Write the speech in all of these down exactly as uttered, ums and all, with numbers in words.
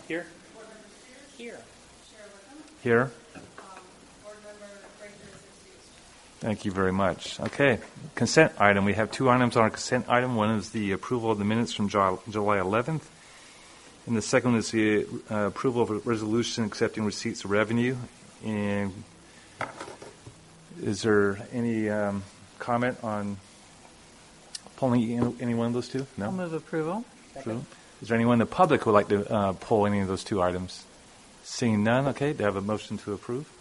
Here. Here. Here. Thank you very much. Okay, consent item. We have two items on our consent item. One is the approval of the minutes from July eleventh, and the second is the uh, approval of a resolution accepting receipts of revenue. And is there any um, comment on pulling any one of those two? No? I'll move approval. Approval. Is there anyone in the public who would like to uh, pull any of those two items? Seeing none, okay, do I have a motion to approve?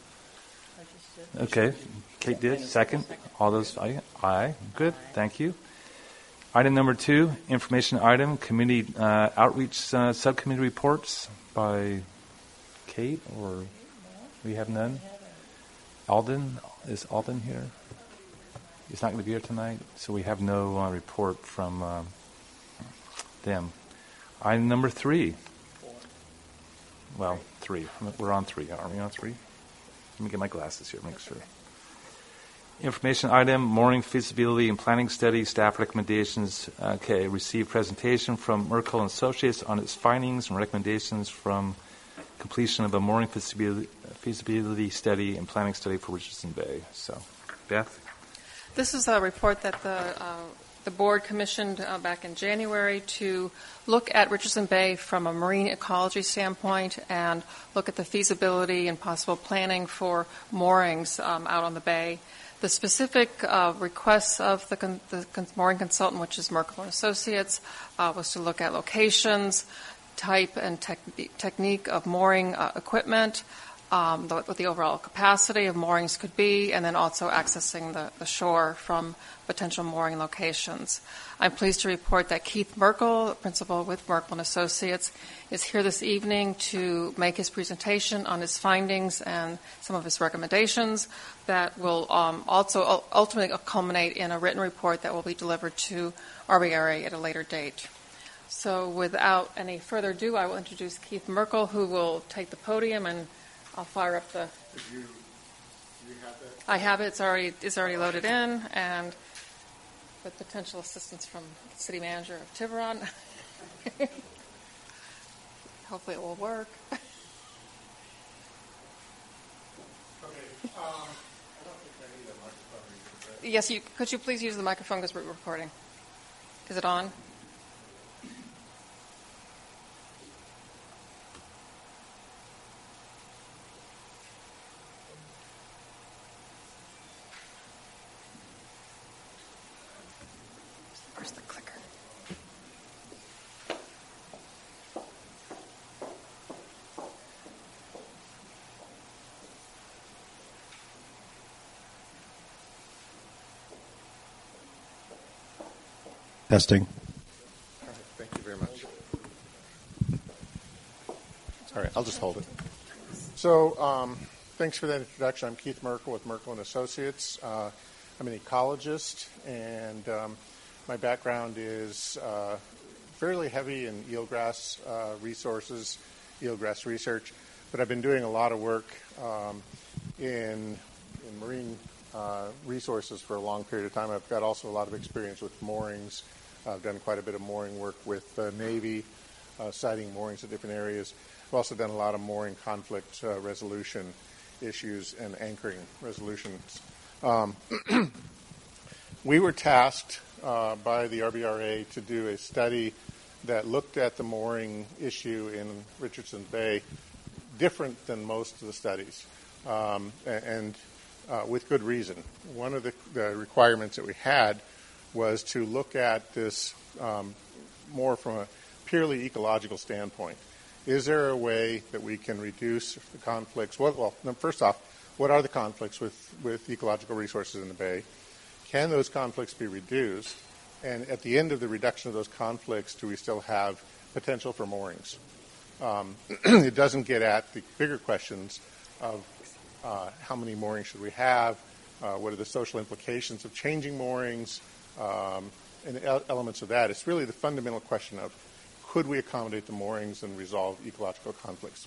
Okay, Kate did. Second. All those, aye. Aye. Good, thank you. Item number two, information item, community uh, outreach uh, subcommittee reports by Kate, or we have none? Alden, is Alden here? He's not going to be here tonight, so we have no uh, report from um, them. Item number three. Well, three. We're on three. Aren't we on three? Let me get my glasses here, make sure. Information item, mooring feasibility and planning study, staff recommendations. Okay, received presentation from Merkel and Associates on its findings and recommendations from completion of a mooring feasibility, feasibility study and planning study for Richardson Bay. So, Beth? This is a report that the uh, the board commissioned uh, back in January to look at Richardson Bay from a marine ecology standpoint and look at the feasibility and possible planning for moorings um, out on the bay. The specific uh, requests of the, con- the con- mooring consultant, which is Merkel and Associates, uh, was to look at locations, type and tech- technique of mooring uh, equipment, um, the, what the overall capacity of moorings could be, and then also accessing the, the shore from potential mooring locations. I'm pleased to report that Keith Merkel, principal with Merkel and Associates, is here this evening to make his presentation on his findings and some of his recommendations that will um, also ultimately culminate in a written report that will be delivered to R B R A at a later date. So without any further ado, I will introduce Keith Merkel, who will take the podium, and I'll fire up the... Did you, do you have that? I have it. It's already, it's already loaded in, and with potential assistance from the city manager of Tiburon. Hopefully it will work. Okay. Um, I don't think I need a microphone. Yes, you, could you please use the microphone because we're recording? Is it on? Where's the clicker? Testing. All right, thank you very much. All right, I'll just hold it. So, um, thanks for that introduction. I'm Keith Merkel with Merkel and Associates. Uh, I'm an ecologist, and um, my background is uh, fairly heavy in eelgrass uh, resources, eelgrass research, but I've been doing a lot of work um, in in marine uh, resources for a long period of time. I've got also a lot of experience with moorings. I've done quite a bit of mooring work with the Navy, uh, siting moorings in different areas. I've also done a lot of mooring conflict uh, resolution issues and anchoring resolutions. Um, we were tasked uh, by the R B R A to do a study that looked at the mooring issue in Richardson Bay different than most of the studies, um, and uh, with good reason. One of the, the requirements that we had was to look at this um, more from a purely ecological standpoint. Is there a way that we can reduce the conflicts? Well, well first off, what are the conflicts with, with ecological resources in the bay? Can those conflicts be reduced? And at the end of the reduction of those conflicts, do we still have potential for moorings? Um, it doesn't get at the bigger questions of uh, how many moorings should we have, uh, what are the social implications of changing moorings, um, and elements of that. It's really the fundamental question of could we accommodate the moorings and resolve ecological conflicts?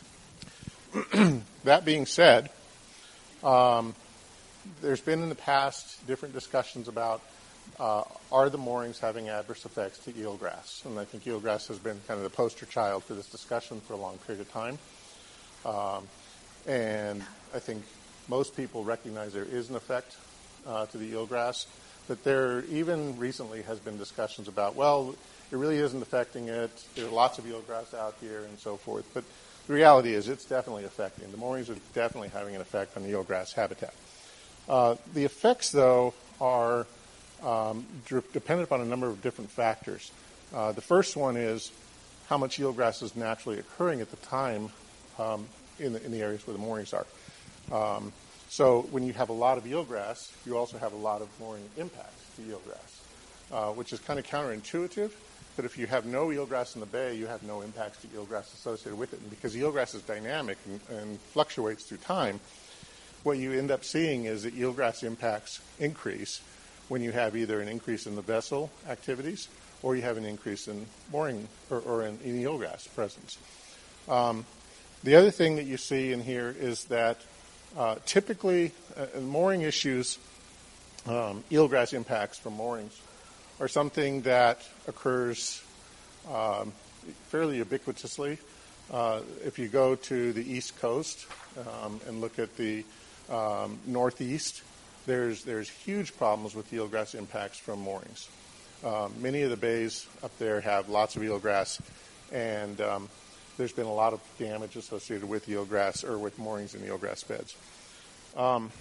That being said, um, there's been in the past different discussions about uh, are the moorings having adverse effects to eelgrass? And I think eelgrass has been kind of the poster child for this discussion for a long period of time. Um, and I think most people recognize there is an effect uh, to the eelgrass, but there even recently has been discussions about, well, it really isn't affecting it. There are lots of eelgrass out here and so forth. But the reality is it's definitely affecting. The moorings are definitely having an effect on the eelgrass habitat. Uh, the effects, though, are um, d- dependent upon a number of different factors. Uh, the first one is how much eelgrass is naturally occurring at the time um, in, the, in the areas where the moorings are. Um, so when you have a lot of eelgrass, you also have a lot of mooring impacts to eelgrass, uh, which is kind of counterintuitive. But if you have no eelgrass in the bay, you have no impacts to eelgrass associated with it. And because eelgrass is dynamic and, and fluctuates through time, what you end up seeing is that eelgrass impacts increase when you have either an increase in the vessel activities or you have an increase in mooring or, or in, in eelgrass presence. Um, the other thing that you see in here is that uh, typically uh, mooring issues, um, eelgrass impacts from moorings, are something that occurs um, fairly ubiquitously. Uh, if you go to the East Coast um, and look at the um, Northeast, there's there's huge problems with eelgrass impacts from moorings. Um, many of the bays up there have lots of eelgrass, and um, there's been a lot of damage associated with eelgrass or with moorings in eelgrass beds. Um,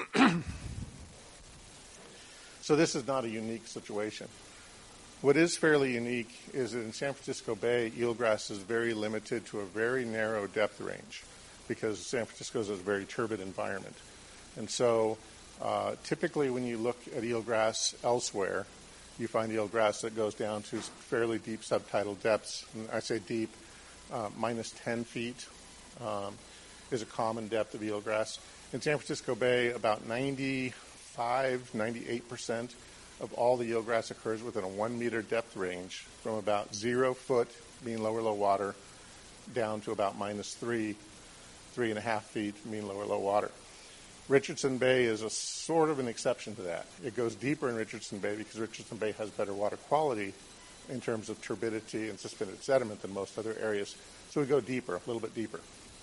So this is not a unique situation. What is fairly unique is that in San Francisco Bay, eelgrass is very limited to a very narrow depth range because San Francisco is a very turbid environment. And so uh, typically when you look at eelgrass elsewhere, you find eelgrass that goes down to fairly deep subtidal depths. And I say deep, uh, minus ten feet um, is a common depth of eelgrass. In San Francisco Bay, about ninety-five, ninety-eight percent of all the eelgrass occurs within a one meter depth range from about zero foot, mean lower low water, down to about minus three, three and a half feet, mean lower low water. Richardson Bay is a sort of an exception to that. It goes deeper in Richardson Bay because Richardson Bay has better water quality in terms of turbidity and suspended sediment than most other areas. So we go deeper, a little bit deeper.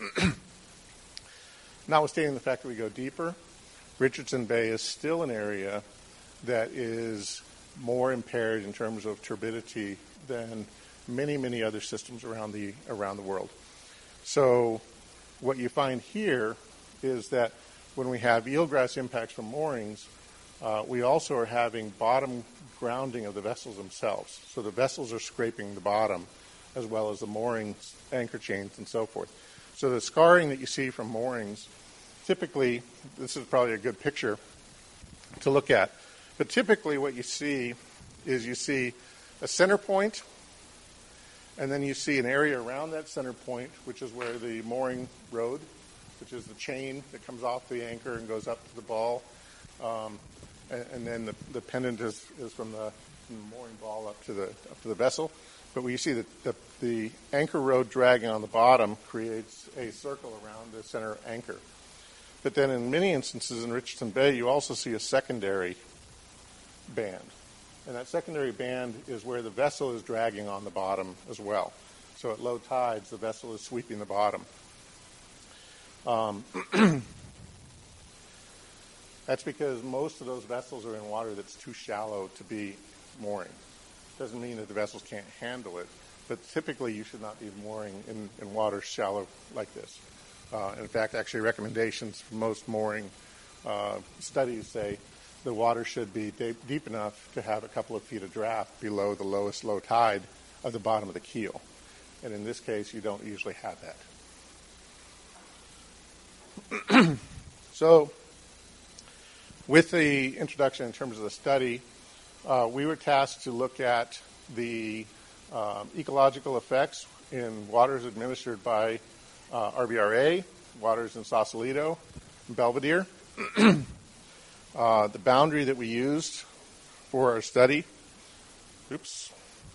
Notwithstanding the fact that we go deeper, Richardson Bay is still an area that is more impaired in terms of turbidity than many, many other systems around the around the world. So what you find here is that when we have eelgrass impacts from moorings, uh, we also are having bottom grounding of the vessels themselves. So the vessels are scraping the bottom as well as the moorings, anchor chains, and so forth. So the scarring that you see from moorings, typically, this is probably a good picture to look at, but typically what you see is you see a center point, and then you see an area around that center point, which is where the mooring road, which is the chain that comes off the anchor and goes up to the ball, um, and, and then the, the pendant is, is from, the, from the mooring ball up to the up to the vessel. But when you see that the, the anchor road dragging on the bottom creates a circle around the center anchor. But then in many instances in Richardson Bay, you also see a secondary band. And that secondary band is where the vessel is dragging on the bottom as well. So at low tides, the vessel is sweeping the bottom. Um, that's because most of those vessels are in water that's too shallow to be mooring. Doesn't mean that the vessels can't handle it, but typically you should not be mooring in, in water shallow like this. Uh, in fact, actually recommendations for most mooring uh, studies say the water should be de- deep enough to have a couple of feet of draft below the lowest low tide of the bottom of the keel. And in this case, you don't usually have that. So with the introduction in terms of the study, uh, we were tasked to look at the um, ecological effects in waters administered by uh, R B R A, waters in Sausalito, and Belvedere. uh, the boundary that we used for our study, oops,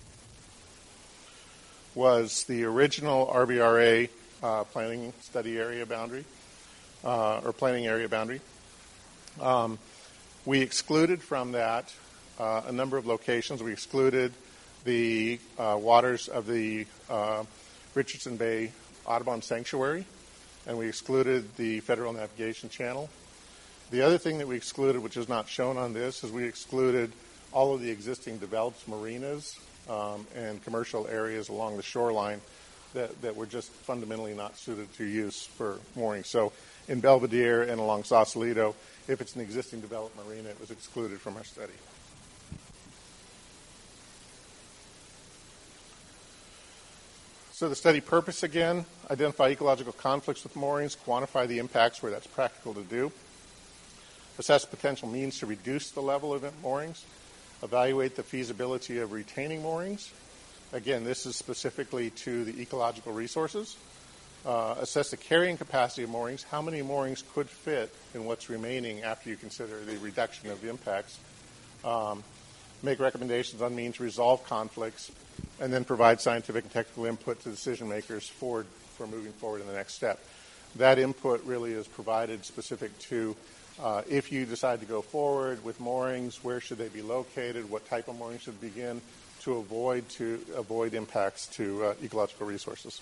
was the original R B R A uh, planning study area boundary, uh, or planning area boundary. Um, we excluded from that uh, a number of locations. We excluded the uh, waters of the uh, Richardson Bay Audubon Sanctuary, and we excluded the Federal Navigation Channel. The other thing that we excluded, which is not shown on this, is we excluded all of the existing developed marinas um, and commercial areas along the shoreline that, that were just fundamentally not suited to use for mooring. So in Belvedere and along Sausalito, if it's an existing developed marina, it was excluded from our study. So the study purpose, again, identify ecological conflicts with moorings, quantify the impacts where that's practical to do, assess potential means to reduce the level of moorings, evaluate the feasibility of retaining moorings. Again, this is specifically to the ecological resources. Uh, assess the carrying capacity of moorings, how many moorings could fit in what's remaining after you consider the reduction of the impacts. Um, make recommendations on means to resolve conflicts, and then provide scientific and technical input to decision makers for, for moving forward in the next step. That input really is provided specific to uh, if you decide to go forward with moorings, where should they be located, what type of moorings should begin to avoid to avoid impacts to uh, ecological resources.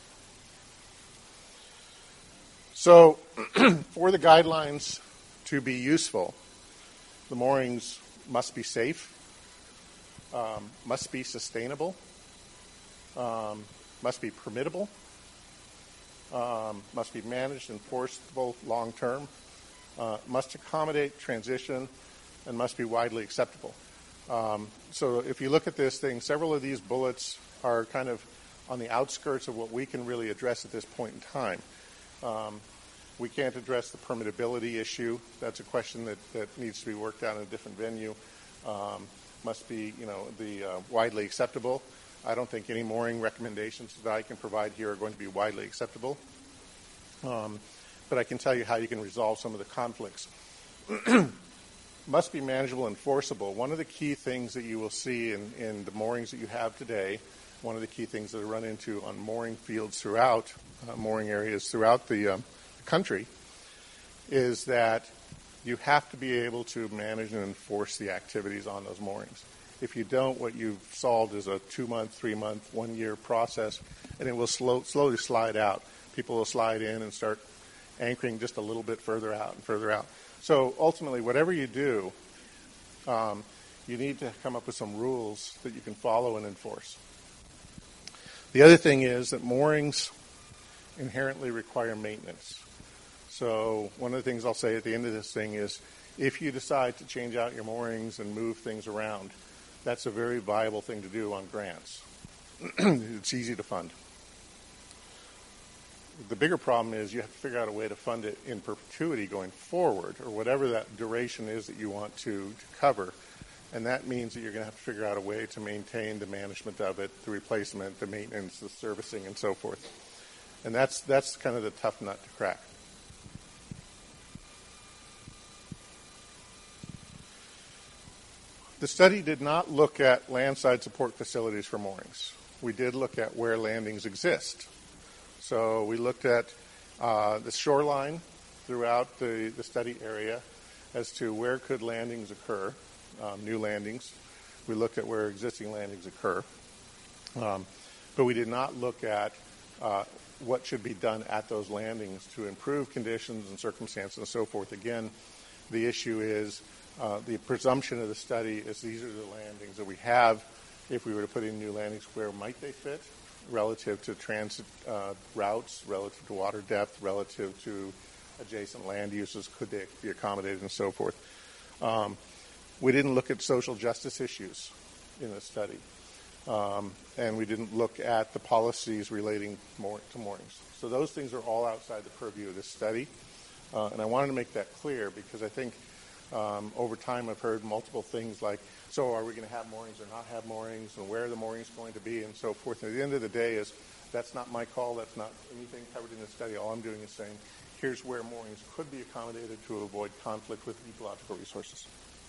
So for the guidelines to be useful, the moorings must be safe, um, must be sustainable, um, must be permittable, um, must be managed and enforceable long term, uh, must accommodate transition, and must be widely acceptable. Um, so if you look at this thing, several of these bullets are kind of on the outskirts of what we can really address at this point in time. Um, we can't address the permittability issue. That's a question that, that needs to be worked out in a different venue. Um, must be, you know, the uh, widely acceptable. I don't think any mooring recommendations that I can provide here are going to be widely acceptable. Um, but I can tell you how you can resolve some of the conflicts. Must be manageable and enforceable. One of the key things that you will see in, in the moorings that you have today, one of the key things that I run into on mooring fields throughout, uh, mooring areas throughout the um, country, is that you have to be able to manage and enforce the activities on those moorings. If you don't, what you've solved is a two-month, three-month, one-year process, and it will slow, slowly slide out. People will slide in and start anchoring just a little bit further out and further out. So ultimately, whatever you do, um, you need to come up with some rules that you can follow and enforce. The other thing is that moorings inherently require maintenance. So one of the things I'll say at the end of this thing is if you decide to change out your moorings and move things around, that's a very viable thing to do on grants. It's easy to fund. The bigger problem is you have to figure out a way to fund it in perpetuity going forward, or whatever that duration is that you want to, to cover. And that means that you're going to have to figure out a way to maintain the management of it, the replacement, the maintenance, the servicing, and so forth. And that's that's kind of the tough nut to crack. The study did not look at landside support facilities for moorings. We did look at where landings exist. So we looked at uh, the shoreline throughout the, the study area as to where could landings occur, um, new landings. We looked at where existing landings occur. Um, but we did not look at uh, what should be done at those landings to improve conditions and circumstances and so forth. Again, the issue is uh, the presumption of the study is these are the landings that we have. If we were to put in new landings, where might they fit? Relative to transit uh, routes, relative to water depth, relative to adjacent land uses, could they be accommodated, and so forth. Um, we didn't look at social justice issues in the study, um, and we didn't look at the policies relating more to moorings. So those things are all outside the purview of this study, uh, and I wanted to make that clear because I think um, over time I've heard multiple things like, so are we going to have moorings or not have moorings, and where are the moorings going to be, and so forth. And at the end of the day is that's not my call. That's not anything covered in the study. All I'm doing is saying here's where moorings could be accommodated to avoid conflict with ecological resources.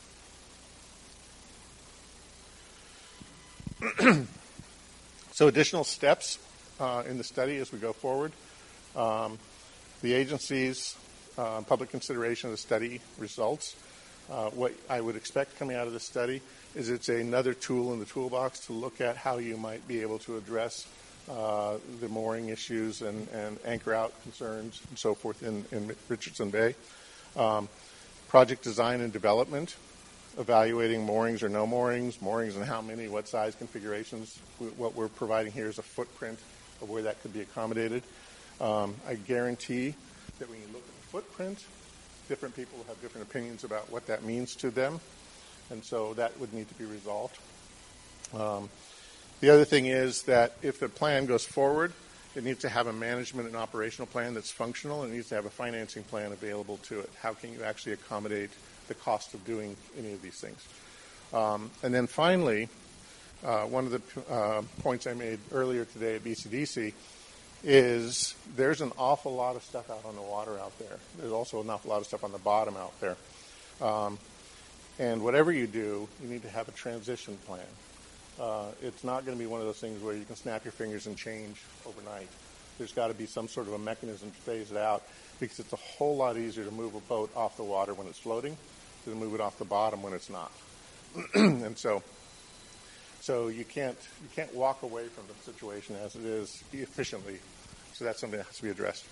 So additional steps uh, in the study as we go forward. Um, the agency's uh, public consideration of the study results. Uh, what I would expect coming out of this study is it's another tool in the toolbox to look at how you might be able to address uh, the mooring issues and, and anchor out concerns and so forth in, in Richardson Bay. Um, project design and development, evaluating moorings or no moorings, moorings and how many, what size configurations. What we're providing here is a footprint of where that could be accommodated. Um, I guarantee that when you look at the footprint, different people will have different opinions about what that means to them, and so that would need to be resolved. Um, the other thing is that if the plan goes forward, it needs to have a management and operational plan that's functional, and it needs to have a financing plan available to it. How can you actually accommodate the cost of doing any of these things? Um, and then finally, uh, one of the uh, points I made earlier today at B C D C is there's an awful lot of stuff out on the water out there. There's also an awful lot of stuff on the bottom out there. Um, and whatever you do, you need to have a transition plan. Uh, it's not going to be one of those things where you can snap your fingers and change overnight. There's got to be some sort of a mechanism to phase it out, because it's a whole lot easier to move a boat off the water when it's floating than to move it off the bottom when it's not. And so so you can't you can't walk away from the situation as it is efficiently. So that's something that has to be addressed.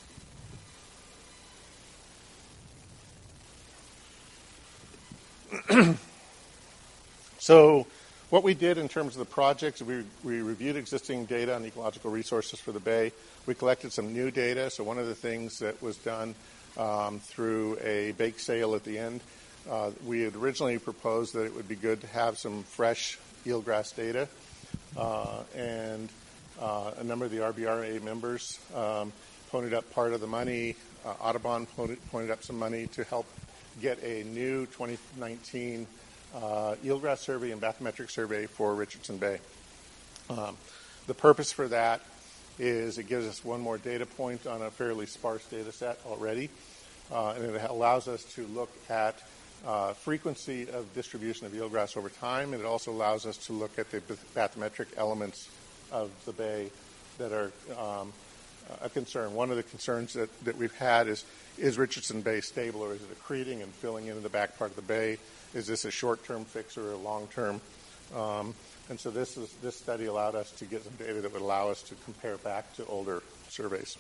So what we did in terms of the projects, we, we reviewed existing data on ecological resources for the bay. We collected some new data. So one of the things that was done um, through a bake sale at the end, uh, we had originally proposed that it would be good to have some fresh eelgrass data. Uh, and uh, a number of the R B R A members um, pointed up part of the money. Uh, Audubon pointed, pointed up some money to help get a new twenty nineteen Uh, eelgrass survey and bathymetric survey for Richardson Bay. Um, the purpose for that is it gives us one more data point on a fairly sparse data set already, uh, and it allows us to look at uh, frequency of distribution of eelgrass over time, and it also allows us to look at the bathymetric elements of the bay that are um, a concern. One of the concerns that, that we've had is, is Richardson Bay stable, or is it accreting and filling into the back part of the bay? Is this a short-term fix or a long-term? Um, and so this is this study allowed us to get some data that would allow us to compare back to older surveys.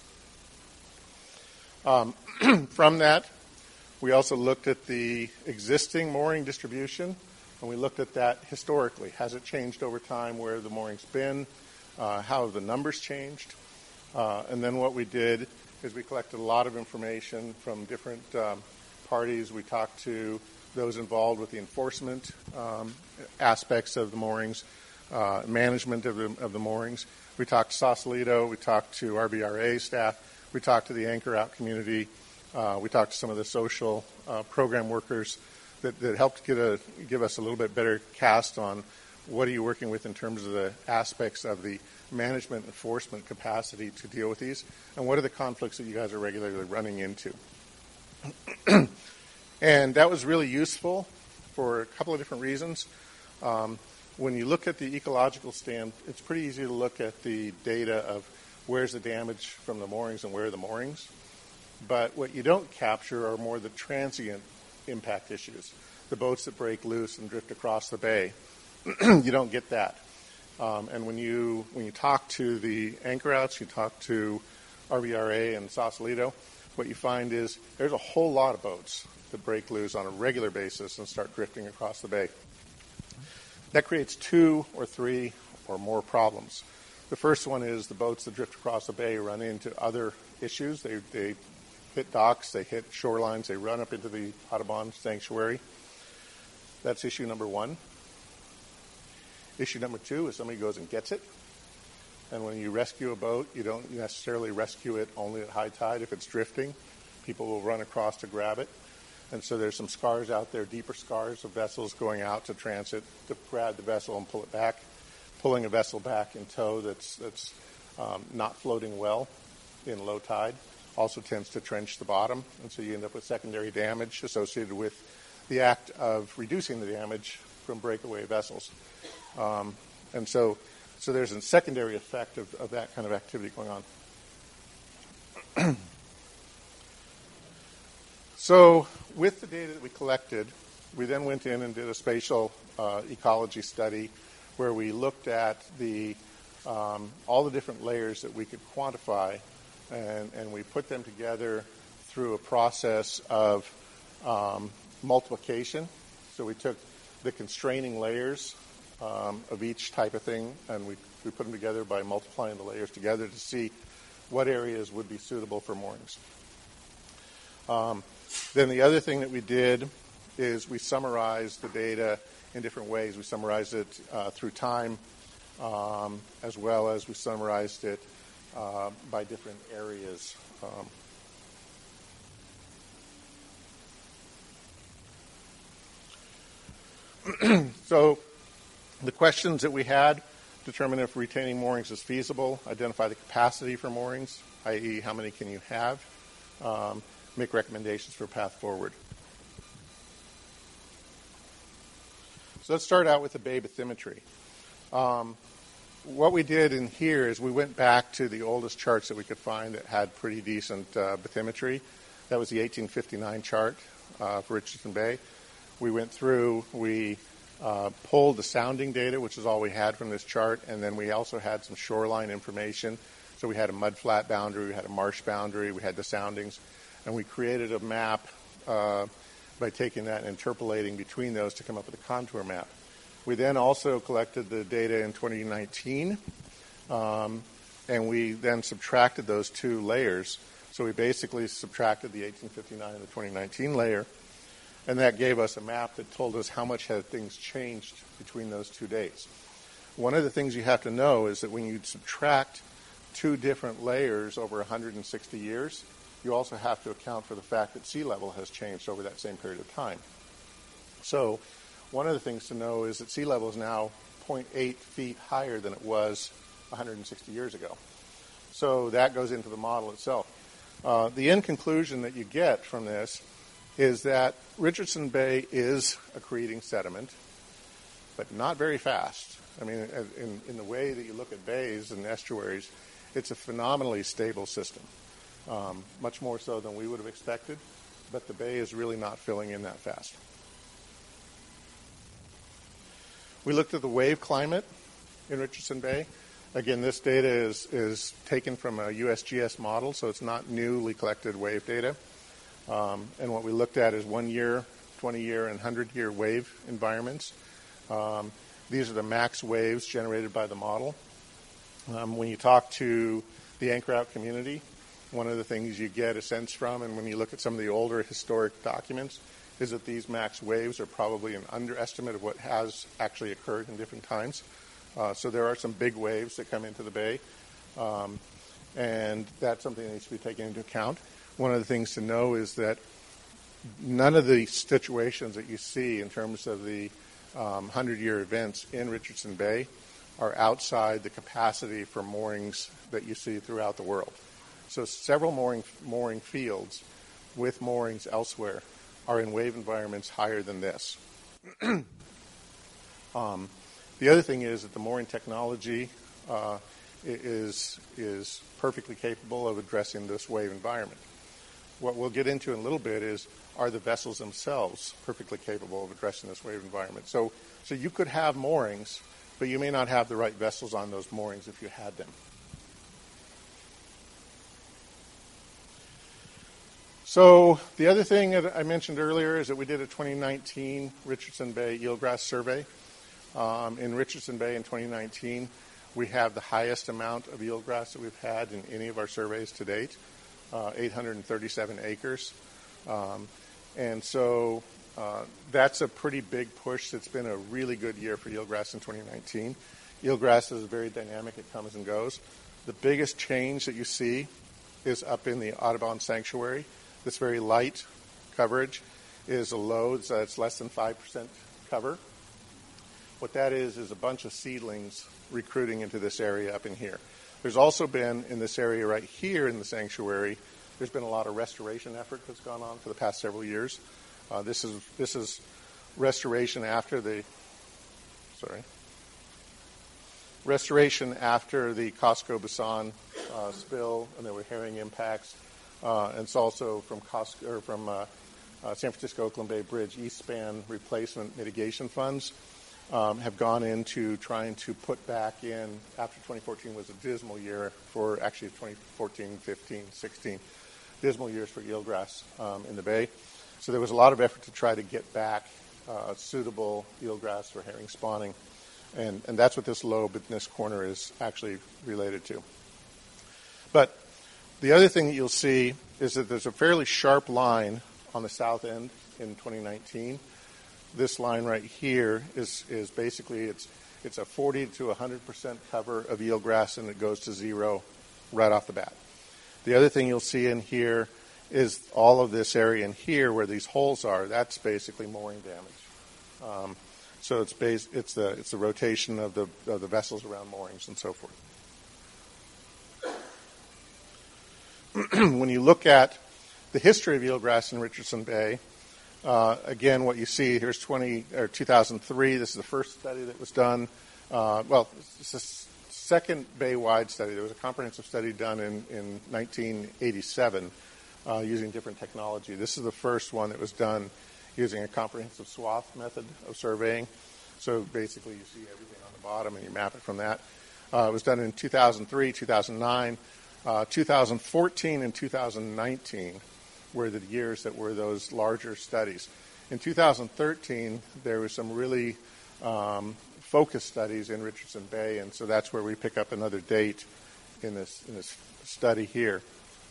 Um, from that, we also looked at the existing mooring distribution, and we looked at that historically. Has it changed over time? Where have the moorings been? Uh, how have the numbers changed? Uh, and then what we did is we collected a lot of information from different um, parties. We talked to those involved with the enforcement um, aspects of the moorings, uh, management of the, of the moorings. We talked to Sausalito. We talked to R B R A staff. We talked to the anchor out community. Uh, we talked to some of the social uh, program workers that, that helped get a, give us a little bit better cast on what are you working with in terms of the aspects of the management enforcement capacity to deal with these, and what are the conflicts that you guys are regularly running into. And that was really useful for a couple of different reasons. Um, when you look at the ecological stand, it's pretty easy to look at the data of where's the damage from the moorings and where are the moorings. But what you don't capture are more the transient impact issues, the boats that break loose and drift across the bay. You don't get that. Um, and when you when you talk to the anchor outs, you talk to R B R A and Sausalito, what you find is there's a whole lot of boats that break loose on a regular basis and start drifting across the bay. That creates two or three or more problems. The first one is the boats that drift across the bay run into other issues. They, they hit docks, they hit shorelines, they run up into the Audubon Sanctuary. That's issue number one. Issue number two is somebody goes and gets it. And when you rescue a boat, you don't necessarily rescue it only at high tide. If it's drifting, people will run across to grab it. And so there's some scars out there, deeper scars of vessels going out to transit to grab the vessel and pull it back. Pulling a vessel back in tow that's that's um, not floating well in low tide also tends to trench the bottom, and so you end up with secondary damage associated with the act of reducing the damage from breakaway vessels. Um, and so so there's a secondary effect of, of that kind of activity going on. So with the data that we collected, we then went in and did a spatial uh, ecology study where we looked at the um, all the different layers that we could quantify, and, and we put them together through a process of um, multiplication. So we took the constraining layers um, of each type of thing, and we, we put them together by multiplying the layers together to see what areas would be suitable for moorings. Um, then the other thing that we did is we summarized the data in different ways. We summarized it uh, through time, um, as well as we summarized it uh, by different areas. Um, So the questions that we had: determine if retaining moorings is feasible, identify the capacity for moorings, that is how many can you have, um, make recommendations for a path forward. So let's start out with the bay bathymetry. Um, what we did in here is we went back to the oldest charts that we could find that had pretty decent uh, bathymetry. That was the eighteen fifty-nine chart uh, for Richardson Bay. We went through, we uh, pulled the sounding data, which is all we had from this chart, and then we also had some shoreline information. So we had a mudflat boundary, we had a marsh boundary, we had the soundings, and we created a map uh, by taking that and interpolating between those to come up with a contour map. We then also collected the data in twenty nineteen, um, and we then subtracted those two layers. So we basically subtracted the eighteen fifty-nine and the twenty nineteen layer, and that gave us a map that told us how much had things changed between those two dates. One of the things you have to know is that when you subtract two different layers over one hundred sixty years, you also have to account for the fact that sea level has changed over that same period of time. So one of the things to know is that sea level is now zero point eight feet higher than it was one hundred sixty years ago. So that goes into the model itself. Uh, the end conclusion that you get from this is that Richardson Bay is accreting sediment, but not very fast. I mean, in, in the way that you look at bays and estuaries, it's a phenomenally stable system, um, much more so than we would have expected, but the bay is really not filling in that fast. We looked at the wave climate in Richardson Bay. Again, this data is, is taken from a U S G S model, so it's not newly collected wave data. Um, and what we looked at is one-year, twenty-year, and one hundred-year wave environments. Um, these are the max waves generated by the model. Um, when you talk to the anchor out community, one of the things you get a sense from, and when you look at some of the older historic documents, is that these max waves are probably an underestimate of what has actually occurred in different times. Uh, so there are some big waves that come into the bay, um, and that's something that needs to be taken into account. One of the things to know is that none of the situations that you see in terms of the um, hundred-year events in Richardson Bay are outside the capacity for moorings that you see throughout the world. So several mooring, mooring fields with moorings elsewhere are in wave environments higher than this. um, the other thing is that the mooring technology uh, is, is perfectly capable of addressing this wave environment. What we'll get into in a little bit is, are the vessels themselves perfectly capable of addressing this wave environment? So, so you could have moorings, but you may not have the right vessels on those moorings if you had them. So the other thing that I mentioned earlier is that we did a twenty nineteen Richardson Bay eelgrass survey. Um, in Richardson Bay in twenty nineteen, we have the highest amount of eelgrass that we've had in any of our surveys to date. Uh, eight hundred thirty-seven acres. Um, and so uh, that's a pretty big push. It's been a really good year for eelgrass in twenty nineteen. Eelgrass is very dynamic. It comes and goes. The biggest change that you see is up in the Audubon Sanctuary. This very light coverage is a low that's less than five percent cover. What that is is a bunch of seedlings recruiting into this area up in here. There's also been, in this area right here in the sanctuary, there's been a lot of restoration effort that's gone on for the past several years. Uh, this is this is restoration after the, sorry, restoration after the Costco Busan uh, spill, and there were herring impacts. Uh, and it's also from Costco, or from uh, uh, San Francisco-Oakland Bay Bridge East Span Replacement Mitigation Funds um, have gone into trying to put back in, after twenty fourteen was a dismal year for, actually twenty fourteen, fifteen, sixteen, dismal years for eelgrass um, in the bay. So there was a lot of effort to try to get back uh, suitable eelgrass for herring spawning. And, and that's what this lobe in this corner is actually related to. But the other thing that you'll see is that there's a fairly sharp line on the south end in twenty nineteen. This line right here is, is basically, it's, it's a forty to one hundred percent cover of eelgrass, and it goes to zero right off the bat. The other thing you'll see in here is all of this area in here where these holes are, that's basically mooring damage. Um, so it's base, it's the it's the rotation of the of the vessels around moorings and so forth. When you look at the history of eelgrass in Richardson Bay, uh, again, what you see here's twenty or two thousand three. This is the first study that was done. Uh, well, it's the second bay-wide study. There was a comprehensive study done in in nineteen eighty-seven uh, using different technology. This is the first one that was done using a comprehensive swath method of surveying. So basically, you see everything on the bottom and you map it from that. Uh, it was done in two thousand three, two thousand nine. Uh, two thousand fourteen and two thousand nineteen were the years that were those larger studies. In two thousand thirteen, there were some really um, focused studies in Richardson Bay, and so that's where we pick up another date in this in this study here.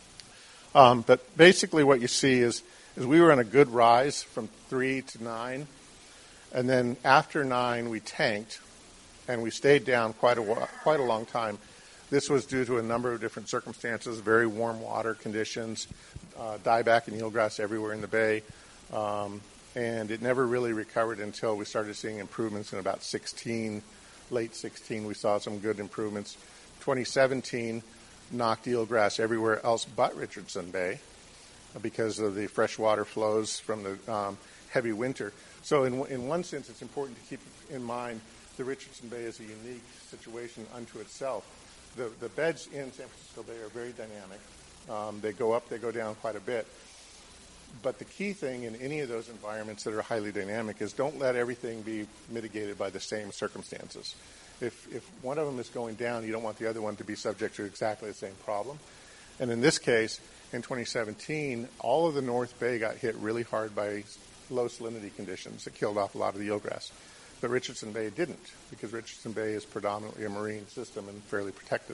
Um, but basically, what you see is is we were on a good rise from three to nine, and then after nine, we tanked, and we stayed down quite a while, quite a long time. This was due to a number of different circumstances, very warm water conditions, uh, dieback and eelgrass everywhere in the bay, um, and it never really recovered until we started seeing improvements in about sixteen, late sixteen. We saw some good improvements. twenty seventeen knocked eelgrass everywhere else but Richardson Bay because of the freshwater flows from the um, heavy winter. So in, in one sense, it's important to keep in mind the Richardson Bay is a unique situation unto itself. The, the beds in San Francisco Bay are very dynamic. Um, they go up, they go down quite a bit. But the key thing in any of those environments that are highly dynamic is don't let everything be mitigated by the same circumstances. If, if one of them is going down, you don't want the other one to be subject to exactly the same problem. And in this case, in twenty seventeen, all of the North Bay got hit really hard by low salinity conditions that killed off a lot of the eelgrass. But Richardson Bay didn't, because Richardson Bay is predominantly a marine system and fairly protected.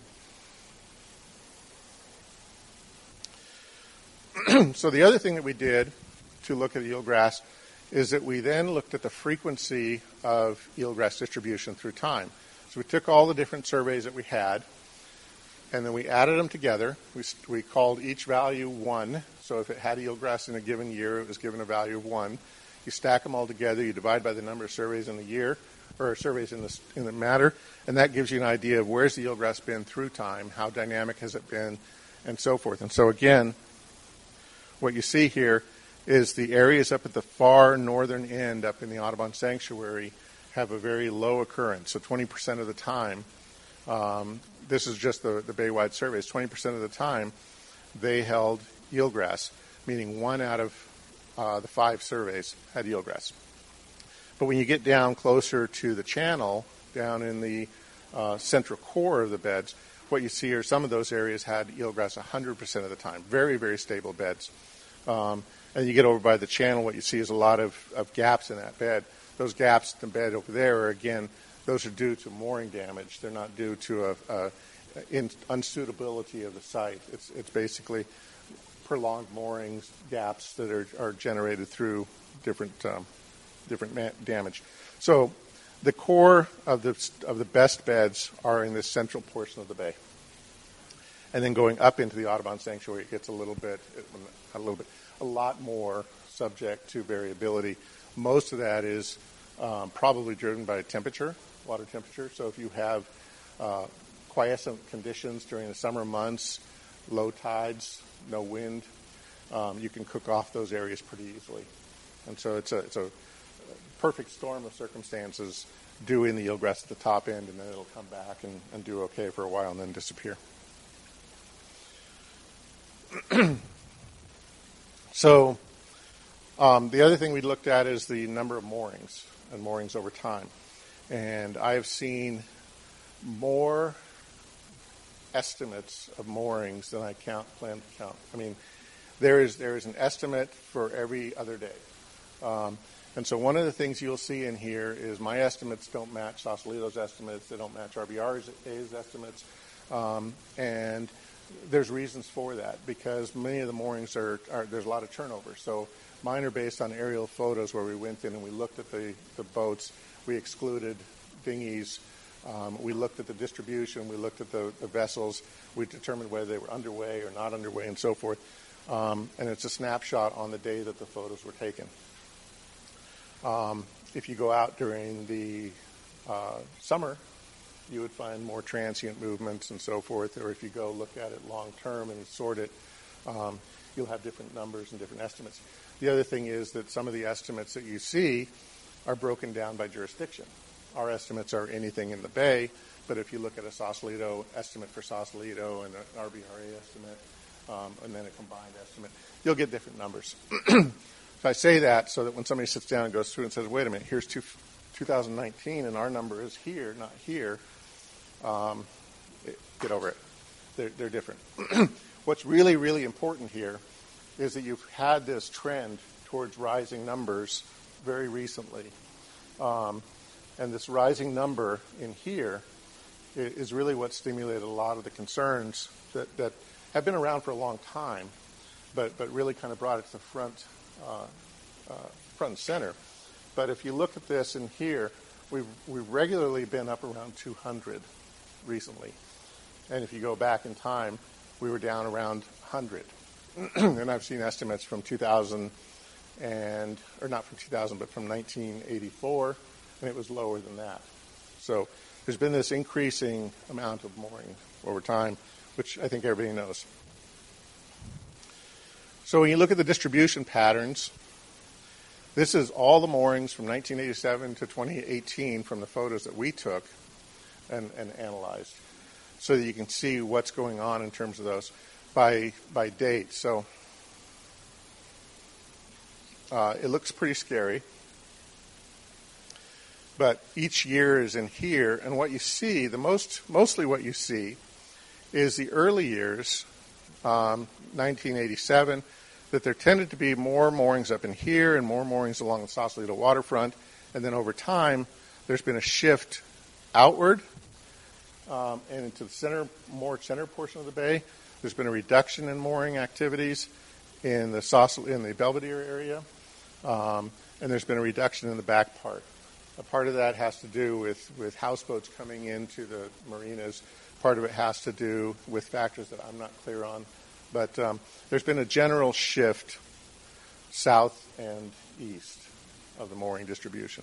So the other thing that we did to look at eelgrass is that we then looked at the frequency of eelgrass distribution through time. So we took all the different surveys that we had, and then we added them together. We, we called each value one. So if it had eelgrass in a given year, it was given a value of one. You stack them all together, you divide by the number of surveys in the year, or surveys in the, in the matter, and that gives you an idea of where's the eelgrass been through time, how dynamic has it been, and so forth. And so again, what you see here is the areas up at the far northern end, up in the Audubon Sanctuary, have a very low occurrence. So twenty percent of the time, um, this is just the, the Bay-wide surveys, twenty percent of the time, they held eelgrass, meaning one out of Uh, the five surveys had eelgrass. But when you get down closer to the channel, down in the uh, central core of the beds, what you see are some of those areas had eelgrass one hundred percent of the time. Very, very stable beds. Um, and you get over by the channel, what you see is a lot of, of gaps in that bed. Those gaps in the bed over there are, again, those are due to mooring damage. They're not due to a, a in, unsuitability of the site. It's, it's basically prolonged moorings, gaps that are, are generated through different um, different ma- damage. So the core of the of the best beds are in this central portion of the bay, and then going up into the Audubon Sanctuary, it gets a little bit, a little bit, a lot more subject to variability. Most of that is um, probably driven by temperature, water temperature. So if you have uh, quiescent conditions during the summer months, low tides, no wind, um, you can cook off those areas pretty easily. And so it's a, it's a perfect storm of circumstances due in the eelgrass at the top end, and then it'll come back and, and do okay for a while and then disappear. So Um, the other thing we looked at is the number of moorings and moorings over time. And I have seen more estimates of moorings than I count, plan to count. I mean, there is there is an estimate for every other day. Um, and so one of the things you'll see in here is my estimates don't match Sausalito's estimates. They don't match R B R's estimates. Um, and there's reasons for that because many of the moorings are, are, there's a lot of turnover. So mine are based on aerial photos where we went in and we looked at the, the boats. We excluded dinghies. Um, we looked at the distribution. We looked at the, the vessels. We determined whether they were underway or not underway and so forth. Um, and it's a snapshot on the day that the photos were taken. Um, if you go out during the uh, summer, you would find more transient movements and so forth. Or if you go look at it long term and sort it, um, you'll have different numbers and different estimates. The other thing is that some of the estimates that you see are broken down by jurisdiction. Our estimates are anything in the bay, but if you look at a Sausalito estimate for Sausalito and an R B R A estimate, um, and then a combined estimate, you'll get different numbers. So I say that so that when somebody sits down and goes through and says, wait a minute, here's two, two thousand nineteen and our number is here, not here, um, it, get over it. They're, they're different. What's really, really important here is that you've had this trend towards rising numbers very recently. Um, and this rising number in here is really what stimulated a lot of the concerns that, that have been around for a long time, but, but really kind of brought it to the front, uh, uh, front and center. But if you look at this in here, we've, we've regularly been up around two hundred recently. And if you go back in time, we were down around one hundred. And I've seen estimates from two thousand and, or not from two thousand, but from nineteen eighty-four, and it was lower than that. So there's been this increasing amount of mooring over time, which I think everybody knows. So when you look at the distribution patterns, this is all the moorings from nineteen eighty-seven to twenty eighteen from the photos that we took and, and analyzed, so that you can see what's going on in terms of those by by date. So uh, it looks pretty scary, but each year is in here, and what you see, the most mostly what you see, is the early years, um, nineteen eighty-seven, that there tended to be more moorings up in here and more moorings along the Sausalito waterfront, and then over time, there's been a shift outward um, and into the center, more center portion of the bay. There's been a reduction in mooring activities in the Sausalito, in the Belvedere area, um, and there's been a reduction in the back part. A part of that has to do with, with houseboats coming into the marinas. Part of it has to do with factors that I'm not clear on. But um, there's been a general shift south and east of the mooring distribution.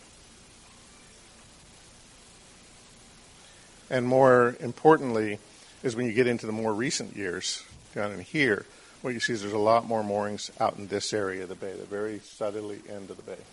And more importantly is when you get into the more recent years, down in here, what you see is there's a lot more moorings out in this area of the bay, the very southerly end of the bay.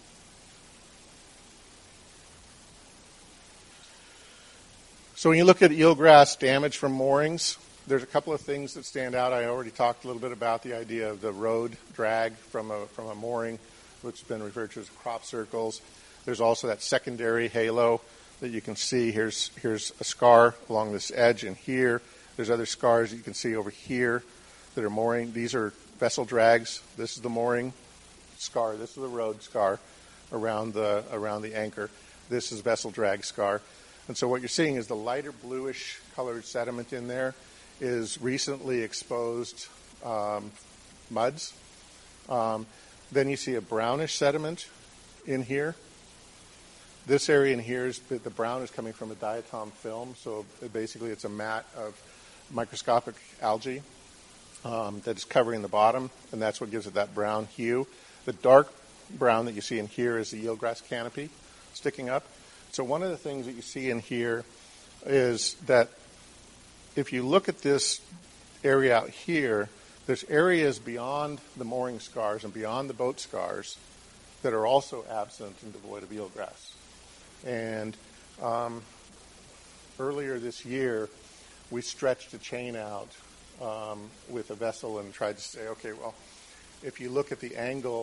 So when you look at eelgrass damage from moorings, there's a couple of things that stand out. I already talked a little bit about the idea of the road drag from a from a mooring, which has been referred to as crop circles. There's also that secondary halo that you can see. Here's here's a scar along this edge and here. There's other scars that you can see over here that are mooring. These are vessel drags. This is the mooring scar. This is the road scar around the around the anchor. This is vessel drag scar. And so what you're seeing is the lighter bluish colored sediment in there is recently exposed um, muds. Um, then you see a brownish sediment in here. This area in here, is the brown is coming from a diatom film, so basically it's a mat of microscopic algae um, that is covering the bottom, and that's what gives it that brown hue. The dark brown that you see in here is the eelgrass canopy sticking up. So one of the things that you see in here is that if you look at this area out here, there's areas beyond the mooring scars and beyond the boat scars that are also absent and devoid of eelgrass. And um, earlier this year, we stretched a chain out um, with a vessel and tried to say, okay, well, if you look at the angle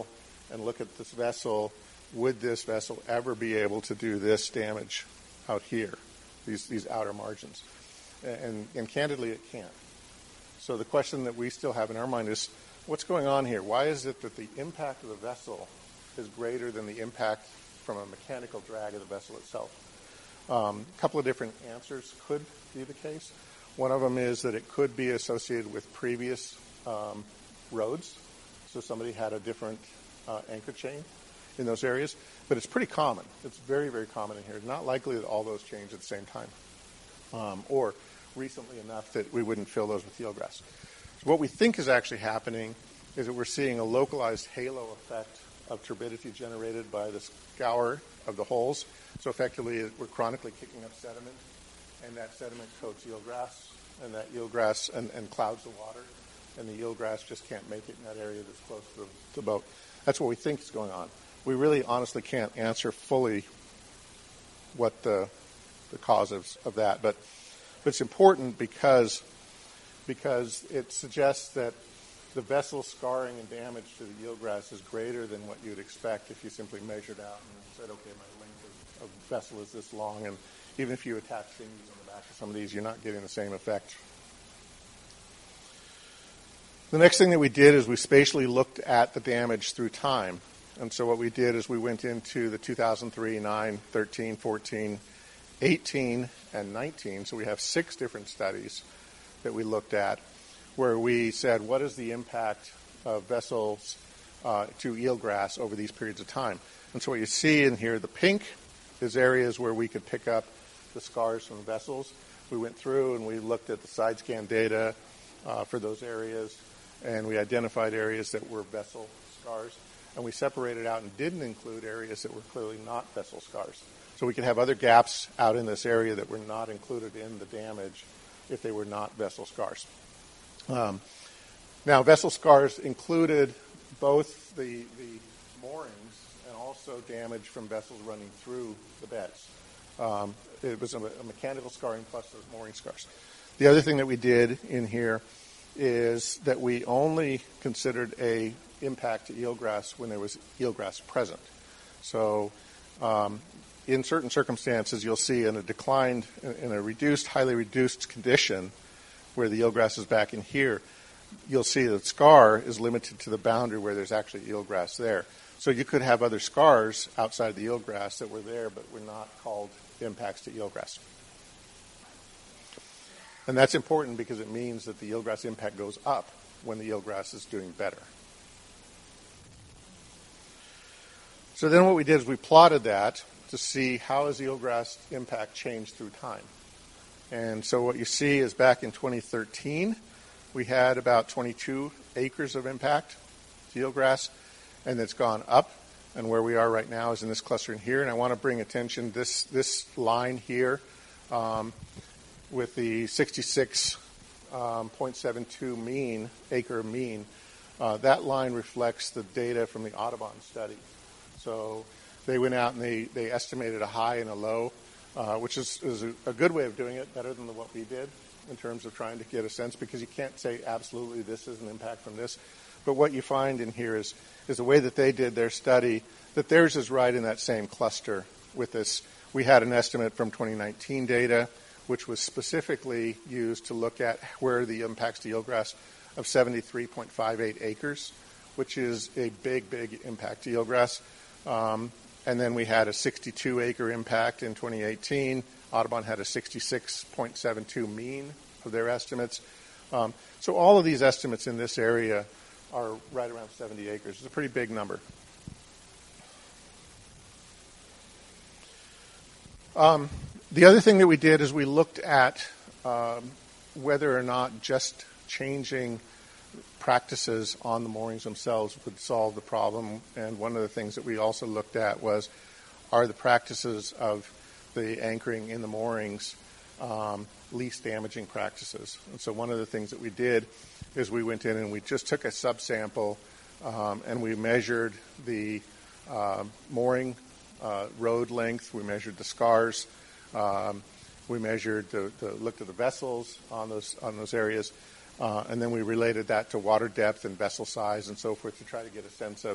and look at this vessel. Would this vessel ever be able to do this damage out here, these, these outer margins? And, and candidly, it can't. So the question that we still have in our mind is, what's going on here? Why is it that the impact of the vessel is greater than the impact from a mechanical drag of the vessel itself? Um, a couple of different answers could be the case. One of them is that it could be associated with previous um, roads. So somebody had a different uh, anchor chain in those areas. But it's pretty common. It's very, very common in here. It's not likely that all those change at the same time. Um, or recently enough that we wouldn't fill those with eelgrass. So what we think is actually happening is that we're seeing a localized halo effect of turbidity generated by the scour of the holes. So effectively, we're chronically kicking up sediment, and that sediment coats eelgrass, and that eelgrass and, and clouds the water, and the eelgrass just can't make it in that area that's close to the, to the boat. That's what we think is going on. We really honestly can't answer fully what the, the cause of, of that, but, but it's important because, because it suggests that the vessel scarring and damage to the eelgrass is greater than what you'd expect if you simply measured out and said, okay, my length of, of vessel is this long, and even if you attach sinews on the back of some of these, you're not getting the same effect. The next thing that we did is we spatially looked at the damage through time. And so what we did is we went into the two thousand three, nine, thirteen, fourteen, eighteen, and nineteen. So we have six different studies that we looked at where we said, what is the impact of vessels uh, to eelgrass over these periods of time? And so what you see in here, the pink is areas where we could pick up the scars from vessels. We went through and we looked at the side scan data uh, for those areas, and we identified areas that were vessel scars. And we separated out and didn't include areas that were clearly not vessel scars. So we could have other gaps out in this area that were not included in the damage if they were not vessel scars. Um, now, vessel scars included both the, the moorings and also damage from vessels running through the beds. Um, it was a, a mechanical scarring plus those mooring scars. The other thing that we did in here is that we only considered a impact to eelgrass when there was eelgrass present. So um, in certain circumstances, you'll see in a declined, in a reduced, highly reduced condition where the eelgrass is back in here, you'll see that scar is limited to the boundary where there's actually eelgrass there. So you could have other scars outside the eelgrass that were there but were not called impacts to eelgrass. And that's important because it means that the eelgrass impact goes up when the eelgrass is doing better. So then what we did is we plotted that to see how has eelgrass impact changed through time. And so what you see is back in twenty thirteen, we had about twenty-two acres of impact to eelgrass, and it's gone up. And where we are right now is in this cluster in here. And I want to bring attention this this line here um, with the sixty-six point seven two mean acre mean. Uh, that line reflects the data from the Audubon study. So they went out and they, they estimated a high and a low, uh, which is, is a, a good way of doing it, better than the, what we did in terms of trying to get a sense, because you can't say absolutely this is an impact from this. But what you find in here is, is the way that they did their study, that theirs is right in that same cluster with this. We had an estimate from twenty nineteen data, which was specifically used to look at where the impacts to eelgrass of seventy-three point five eight acres, which is a big, big impact to eelgrass. Um, and then we had a sixty-two acre impact in twenty eighteen. Audubon had a sixty-six point seven two mean of their estimates. Um, so all of these estimates in this area are right around seventy acres. It's a pretty big number. Um, the other thing that we did is we looked at um, whether or not just changing practices on the moorings themselves would solve the problem. And one of the things that we also looked at was, are the practices of the anchoring in the moorings um, least damaging practices? And so one of the things that we did is we went in and we just took a subsample um, and we measured the uh, mooring uh, road length, we measured the scars, um, we measured the, the looked at the vessels on those on those areas. Uh, and then we related that to water depth and vessel size and so forth to try to get a sense of,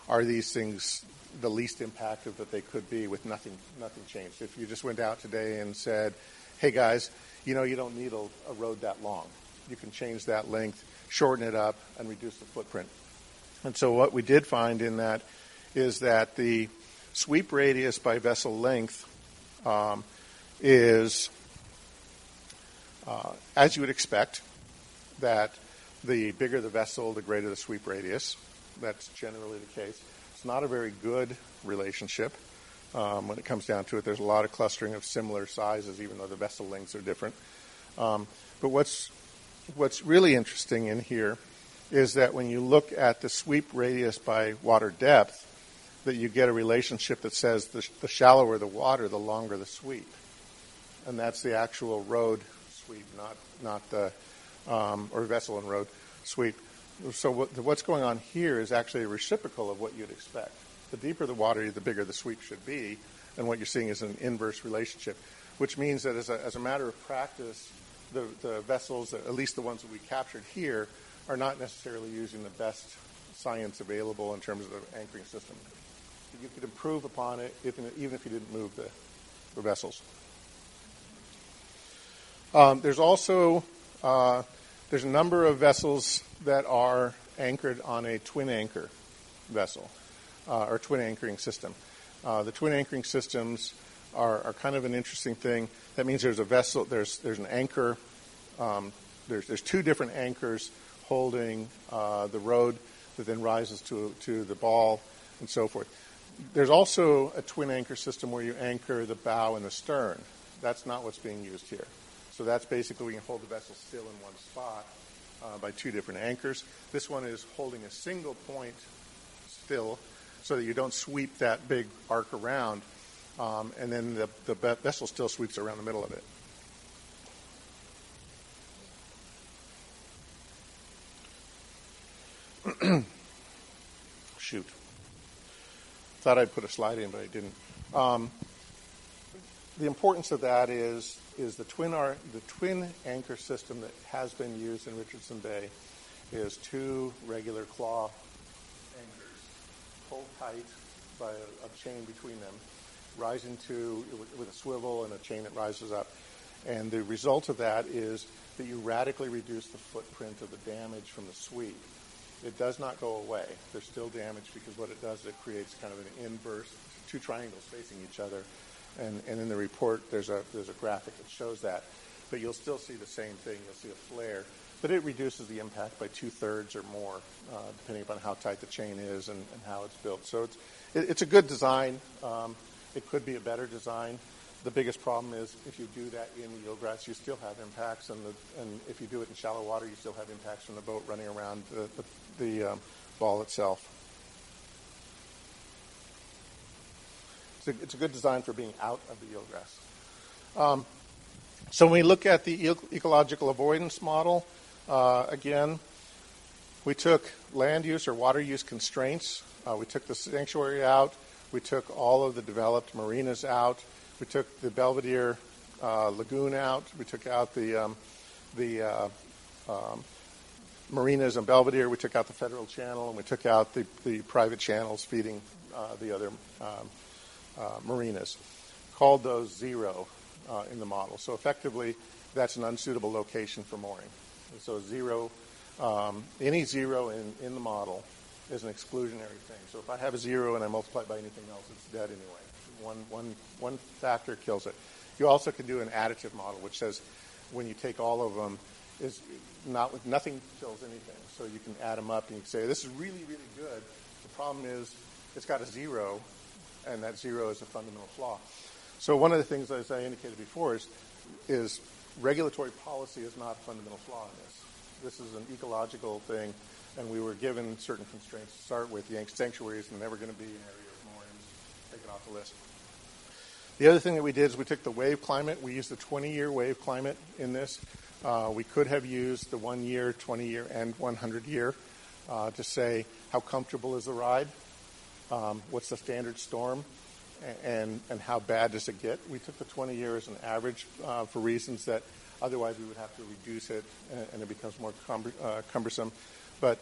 are these things the least impactful that they could be with nothing nothing changed? If you just went out today and said, hey guys, you know you don't need a, a road that long. You can change that length, shorten it up, and reduce the footprint. And so what we did find in that is that the sweep radius by vessel length um, is, uh, as you would expect, that the bigger the vessel, the greater the sweep radius. That's generally the case. It's not a very good relationship um, when it comes down to it. There's a lot of clustering of similar sizes, even though the vessel lengths are different. Um, but what's what's really interesting in here is that when you look at the sweep radius by water depth, that you get a relationship that says the, the shallower the water, the longer the sweep. And that's the actual road sweep, not not the um, or vessel and road sweep. So what, what's going on here is actually a reciprocal of what you'd expect. The deeper the water, the bigger the sweep should be, and what you're seeing is an inverse relationship, which means that as a, as a matter of practice, the, the vessels, at least the ones that we captured here, are not necessarily using the best science available in terms of the anchoring system. You could improve upon it if, even if you didn't move the, the vessels. Um, there's also uh, there's a number of vessels that are anchored on a twin anchor vessel uh, or twin anchoring system. Uh, the twin anchoring systems are, are kind of an interesting thing. That means there's a vessel, there's there's an anchor, um, there's there's two different anchors holding uh, the road that then rises to to the ball and so forth. There's also a twin anchor system where you anchor the bow and the stern. That's not what's being used here. So that's basically we can hold the vessel still in one spot uh, by two different anchors. This one is holding a single point still so that you don't sweep that big arc around, um, and then the, the vessel still sweeps around the middle of it. Shoot. Thought I'd put a slide in, but I didn't. Um, the importance of that is is the twin ar- the twin anchor system that has been used in Richardson Bay is two regular claw anchors pulled tight by a, a chain between them, rising to with a swivel and a chain that rises up. And the result of that is that you radically reduce the footprint of the damage from the sweep. It does not go away. There's still damage because what it does is it creates kind of an inverse, two triangles facing each other. And, and in the report, there's a there's a graphic that shows that. But you'll still see the same thing. You'll see a flare. But it reduces the impact by two-thirds or more, uh, depending upon how tight the chain is and, and how it's built. So it's it, it's a good design. Um, it could be a better design. The biggest problem is if you do that in eelgrass, you still have impacts, and the, and if you do it in shallow water, you still have impacts from the boat running around the, the, the um, ball itself. It's a, it's a good design for being out of the eelgrass. Um, so when we look at the e- ecological avoidance model, uh, again, we took land use or water use constraints. Uh, we took the sanctuary out. We took all of the developed marinas out. We took the Belvedere uh, Lagoon out. We took out the um, the uh, um, marinas in Belvedere. We took out the federal channel, and we took out the, the private channels feeding uh, the other um, uh, marinas. Called those zero uh, in the model. So effectively, that's an unsuitable location for mooring. And so zero, um, any zero in, in the model is an exclusionary thing. So if I have a zero and I multiply it by anything else, it's dead anyway. One, one, one factor kills it. You also can do an additive model, which says when you take all of them, is not nothing kills anything. So you can add them up and you can say this is really, really good. The problem is it's got a zero, and that zero is a fundamental flaw. So one of the things, as I indicated before, is is regulatory policy is not a fundamental flaw in this. This is an ecological thing, and we were given certain constraints to start with. The sanctuaries are never going to be an area of moorings. Take it off the list. The other thing that we did is we took the wave climate. We used the twenty-year wave climate in this. Uh, we could have used the one-year, twenty-year, and one hundred-year uh, to say how comfortable is the ride, um, what's the standard storm, and, and how bad does it get. We took the twenty-year as an average uh, for reasons that otherwise we would have to reduce it, and, and it becomes more cumber, uh, cumbersome. But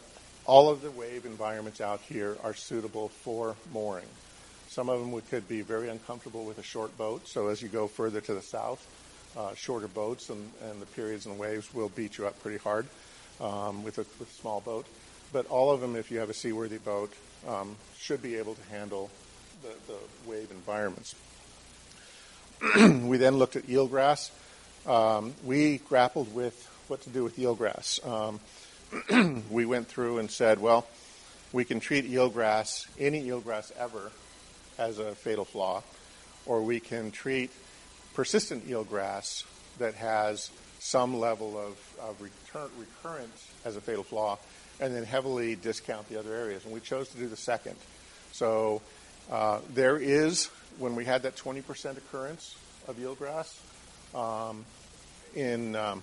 all of the wave environments out here are suitable for mooring. Some of them would, could be very uncomfortable with a short boat, so as you go further to the south, uh, shorter boats and, and the periods and waves will beat you up pretty hard um, with, a, with a small boat. But all of them, if you have a seaworthy boat, um, should be able to handle the, the wave environments. We then looked at eelgrass. Um, we grappled with what to do with eelgrass. Um, we went through and said, well, we can treat eelgrass, any eelgrass ever, as a fatal flaw, or we can treat persistent eelgrass that has some level of, of return, recurrence as a fatal flaw, and then heavily discount the other areas. And we chose to do the second. So uh, there is, when we had that twenty percent occurrence of eelgrass, um, in um,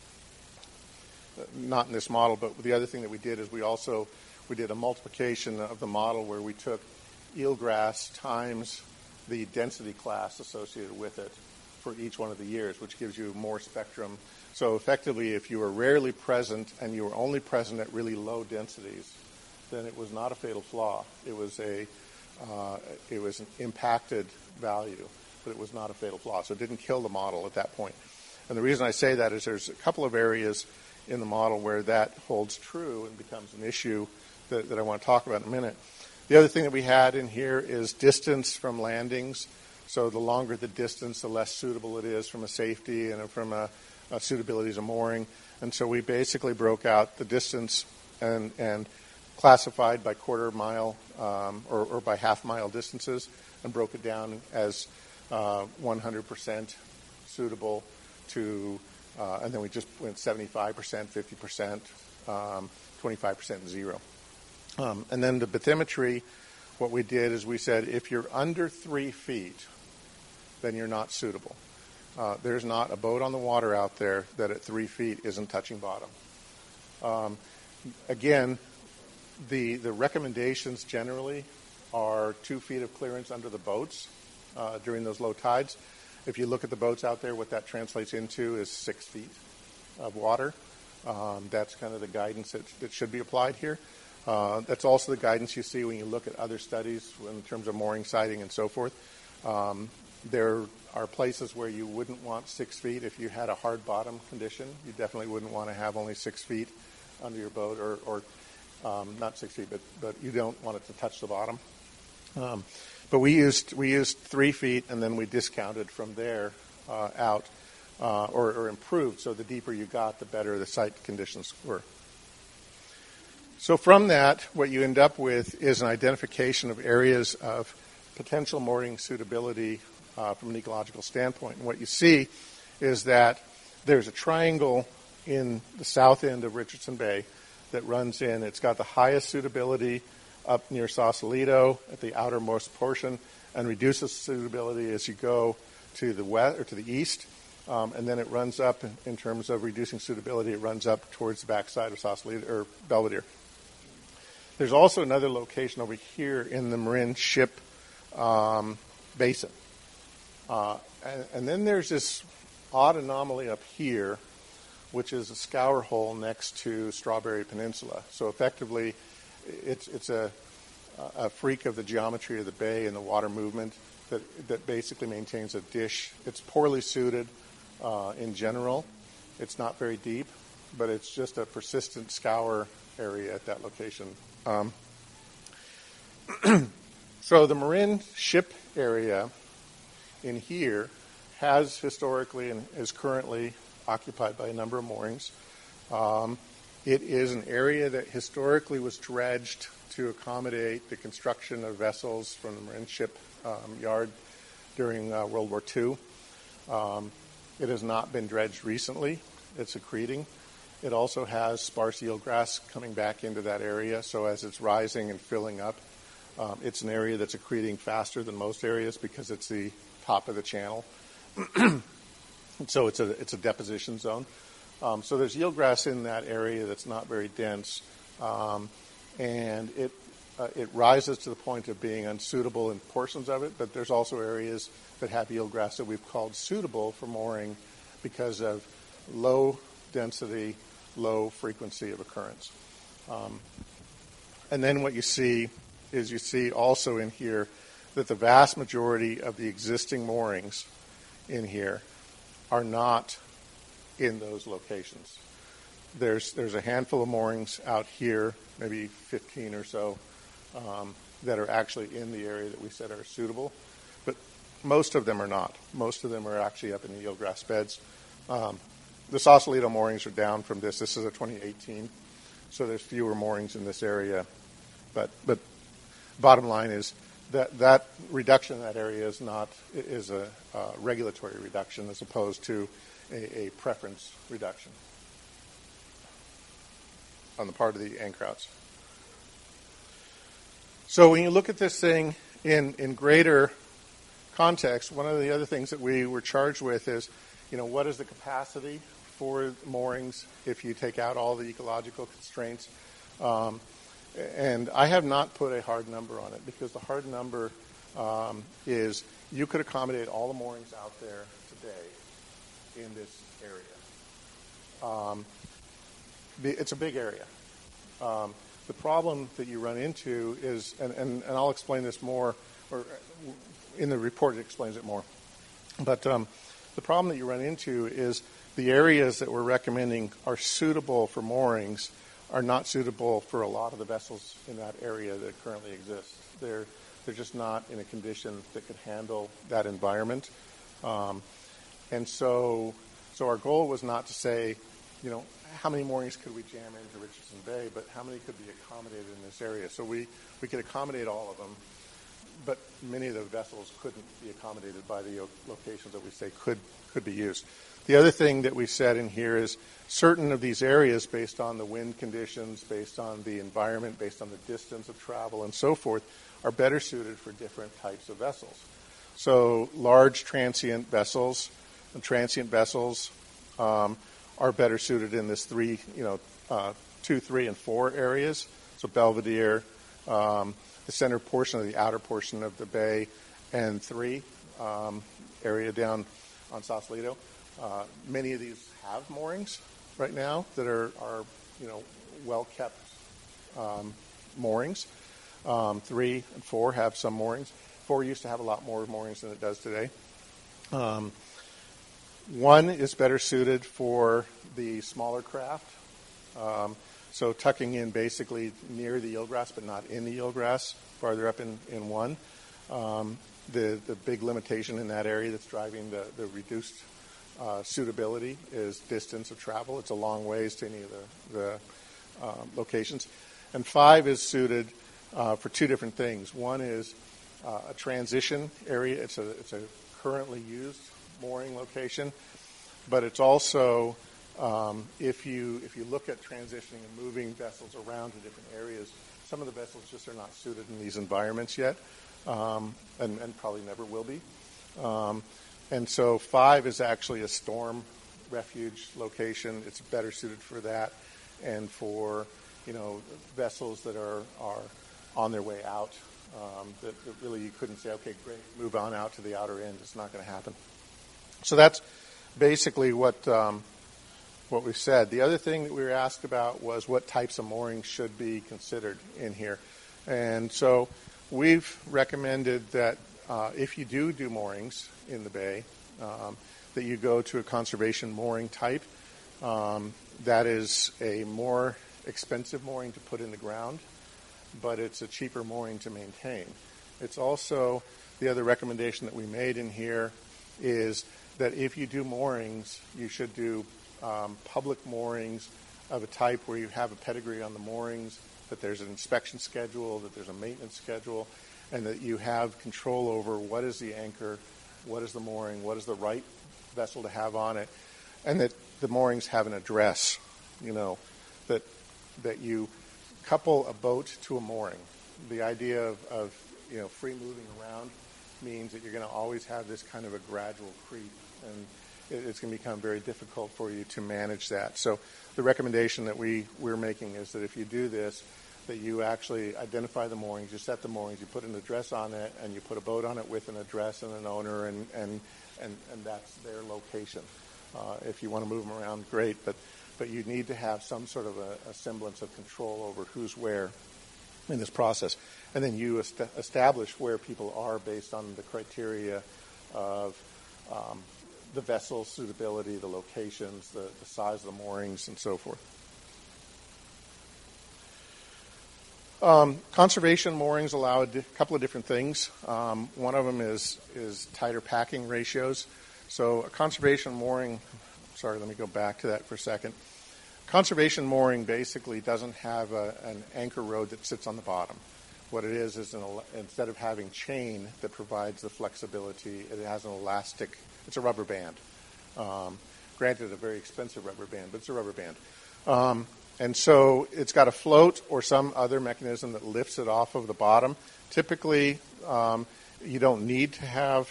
not in this model, but the other thing that we did is we also we did a multiplication of the model where we took eelgrass times the density class associated with it for each one of the years, which gives you more spectrum. So effectively, if you were rarely present and you were only present at really low densities, then it was not a fatal flaw. It was a uh, it was an impacted value, but it was not a fatal flaw. So it didn't kill the model at that point. And the reason I say that is there's a couple of areas in the model where that holds true and becomes an issue that, that I want to talk about in a minute. The other thing that we had in here is distance from landings. So the longer the distance, the less suitable it is from a safety and from a, a suitability as a mooring. And so we basically broke out the distance and, and classified by quarter mile um, or, or by half mile distances and broke it down as uh, one hundred percent suitable to, uh, and then we just went seventy-five percent, fifty percent, um, twenty-five percent, and zero. Um, and then the bathymetry, what we did is we said if you're under three feet, then you're not suitable. Uh, there's not a boat on the water out there that at three feet isn't touching bottom. Um, again, the the recommendations generally are two feet of clearance under the boats uh, during those low tides. If you look at the boats out there, what that translates into is six feet of water. Um, that's kind of the guidance that, that should be applied here. Uh, that's also the guidance you see when you look at other studies in terms of mooring sighting and so forth. Um, there are places where you wouldn't want six feet. If you had a hard bottom condition, you definitely wouldn't want to have only six feet under your boat, or, or um, not six feet, but, but you don't want it to touch the bottom. Um, but we used we used three feet, and then we discounted from there uh, out, uh, or, or improved. So the deeper you got, the better the sight conditions were. So from that, what you end up with is an identification of areas of potential mooring suitability uh, from an ecological standpoint. And what you see is that there's a triangle in the south end of Richardson Bay that runs in. It's got the highest suitability up near Sausalito at the outermost portion, and reduces suitability as you go to the west or to the east. Um, and then it runs up in, in terms of reducing suitability. It runs up towards the backside of Sausalito or Belvedere. There's also another location over here in the Marin Ship um, Basin. Uh, and, and then there's this odd anomaly up here, which is a scour hole next to Strawberry Peninsula. So effectively, it's, it's a, a freak of the geometry of the bay and the water movement that, that basically maintains a dish. It's poorly suited uh, in general. It's not very deep, but it's just a persistent scour area at that location. Um, so the Marin Ship area in here has historically and is currently occupied by a number of moorings. Um, it is an area that historically was dredged to accommodate the construction of vessels from the Marin Ship um, Yard during uh, World War Two. Um, it has not been dredged recently. It's accreting. It also has sparse eelgrass coming back into that area, so as it's rising and filling up, um, it's an area that's accreting faster than most areas because it's the top of the channel. So it's a it's a deposition zone. Um, so there's eelgrass in that area that's not very dense, um, and it uh, it rises to the point of being unsuitable in portions of it. But there's also areas that have eelgrass that we've called suitable for mooring because of low density, low frequency of occurrence. Um, And then what you see is you see also in here that the vast majority of the existing moorings in here are not in those locations. There's there's a handful of moorings out here, maybe fifteen or so, um, that are actually in the area that we said are suitable, but most of them are not. Most of them are actually up in the eelgrass beds. Um, the Sausalito moorings are down from this. This is a twenty eighteen, so there's fewer moorings in this area. But but bottom line is that that reduction in that area is not is a uh, regulatory reduction as opposed to a, a preference reduction on the part of the Ankrauts. So when you look at this thing in, in greater context, one of the other things that we were charged with is, you know, what is the capacity for moorings if you take out all the ecological constraints? Um, and I have not put a hard number on it because the hard number um, is you could accommodate all the moorings out there today in this area. Um, It's a big area. Um, the problem that you run into is, and, and, and I'll explain this more, or in the report it explains it more, but um, the problem that you run into is the areas that we're recommending are suitable for moorings are not suitable for a lot of the vessels in that area that currently exist. They're, they're just not in a condition that could handle that environment. Um, and so, so our goal was not to say, you know, how many moorings could we jam into Richardson Bay, but how many could be accommodated in this area? So we, we could accommodate all of them, but many of the vessels couldn't be accommodated by the locations that we say could, could be used. The other thing that we said in here is certain of these areas, based on the wind conditions, based on the environment, based on the distance of travel and so forth, are better suited for different types of vessels. So large transient vessels, transient vessels, um, are better suited in this three, you know, uh, two, three, and four areas. So Belvedere, um, the center portion of the outer portion of the bay, and three um, area down on Sausalito. Uh, many of these have moorings right now that are, are you know, well kept um, moorings. Um, three and four have some moorings. Four used to have a lot more moorings than it does today. Um, One is better suited for the smaller craft, um, so tucking in basically near the eelgrass but not in the eelgrass, farther up in, in one. Um, the, the big limitation in that area that's driving the, the reduced uh, suitability is distance of travel. It's a long ways to any of the, the uh, locations. And five is suited uh, for two different things. One is uh, a transition area. It's a, it's a currently used mooring location, but it's also um, if you if you look at transitioning and moving vessels around to different areas, some of the vessels just are not suited in these environments yet, um, and, and probably never will be. Um, and so five is actually a storm refuge location. It's better suited for that, and for you know vessels that are are on their way out. Um, that, that really you couldn't say, okay, great, move on out to the outer end. It's not going to happen. So that's basically what um, what we said. The other thing that we were asked about was what types of moorings should be considered in here. And so we've recommended that uh, if you do do moorings in the bay, um, that you go to a conservation mooring type. Um, that is a more expensive mooring to put in the ground, but it's a cheaper mooring to maintain. It's also, the other recommendation that we made in here is that if you do moorings, you should do um, public moorings of a type where you have a pedigree on the moorings, that there's an inspection schedule, that there's a maintenance schedule, and that you have control over what is the anchor, what is the mooring, what is the right vessel to have on it, and that the moorings have an address, you know, that that you couple a boat to a mooring. The idea of, of you know, free moving around means that you're going to always have this kind of a gradual creep, and it, it's going to become very difficult for you to manage that. So the recommendation that we, we're making is that if you do this, that you actually identify the moorings, you set the moorings, you put an address on it, and you put a boat on it with an address and an owner, and, and, and, and that's their location. Uh, if you want to move them around, great, but, but you need to have some sort of a, a semblance of control over who's where. in this process. And then you est- establish where people are based on the criteria of um, the vessel suitability, the locations, the, the size of the moorings, and so forth. Um, conservation moorings allow a di- couple of different things. Um, one of them is is tighter packing ratios. So a conservation mooring, sorry, let me go back to that for a second. Conservation mooring basically doesn't have a, an anchor rod that sits on the bottom. What it is is an, instead of having chain that provides the flexibility, it has an elastic. It's a rubber band. Um, granted, a very expensive rubber band, but it's a rubber band. Um, And so it's got a float or some other mechanism that lifts it off of the bottom. Typically, um, you don't need to have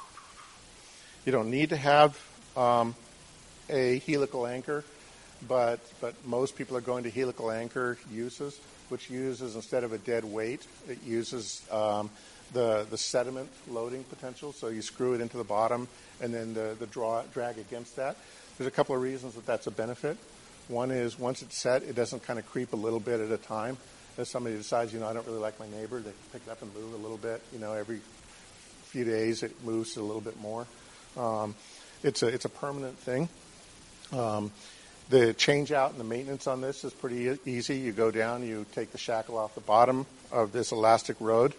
you don't need to have um, a helical anchor, but but most people are going to helical anchor uses, which uses instead of a dead weight, it uses um, the the sediment loading potential. So you screw it into the bottom, and then the the draw drag against that. There's a couple of reasons that that's a benefit. One is once it's set, it doesn't kind of creep a little bit at a time. If somebody decides, you know, I don't really like my neighbor, they pick it up and move a little bit. You know, every few days it moves a little bit more. Um, it's a it's a permanent thing. Um, the change out and the maintenance on this is pretty e- easy. You go down, you take the shackle off the bottom of this elastic rod.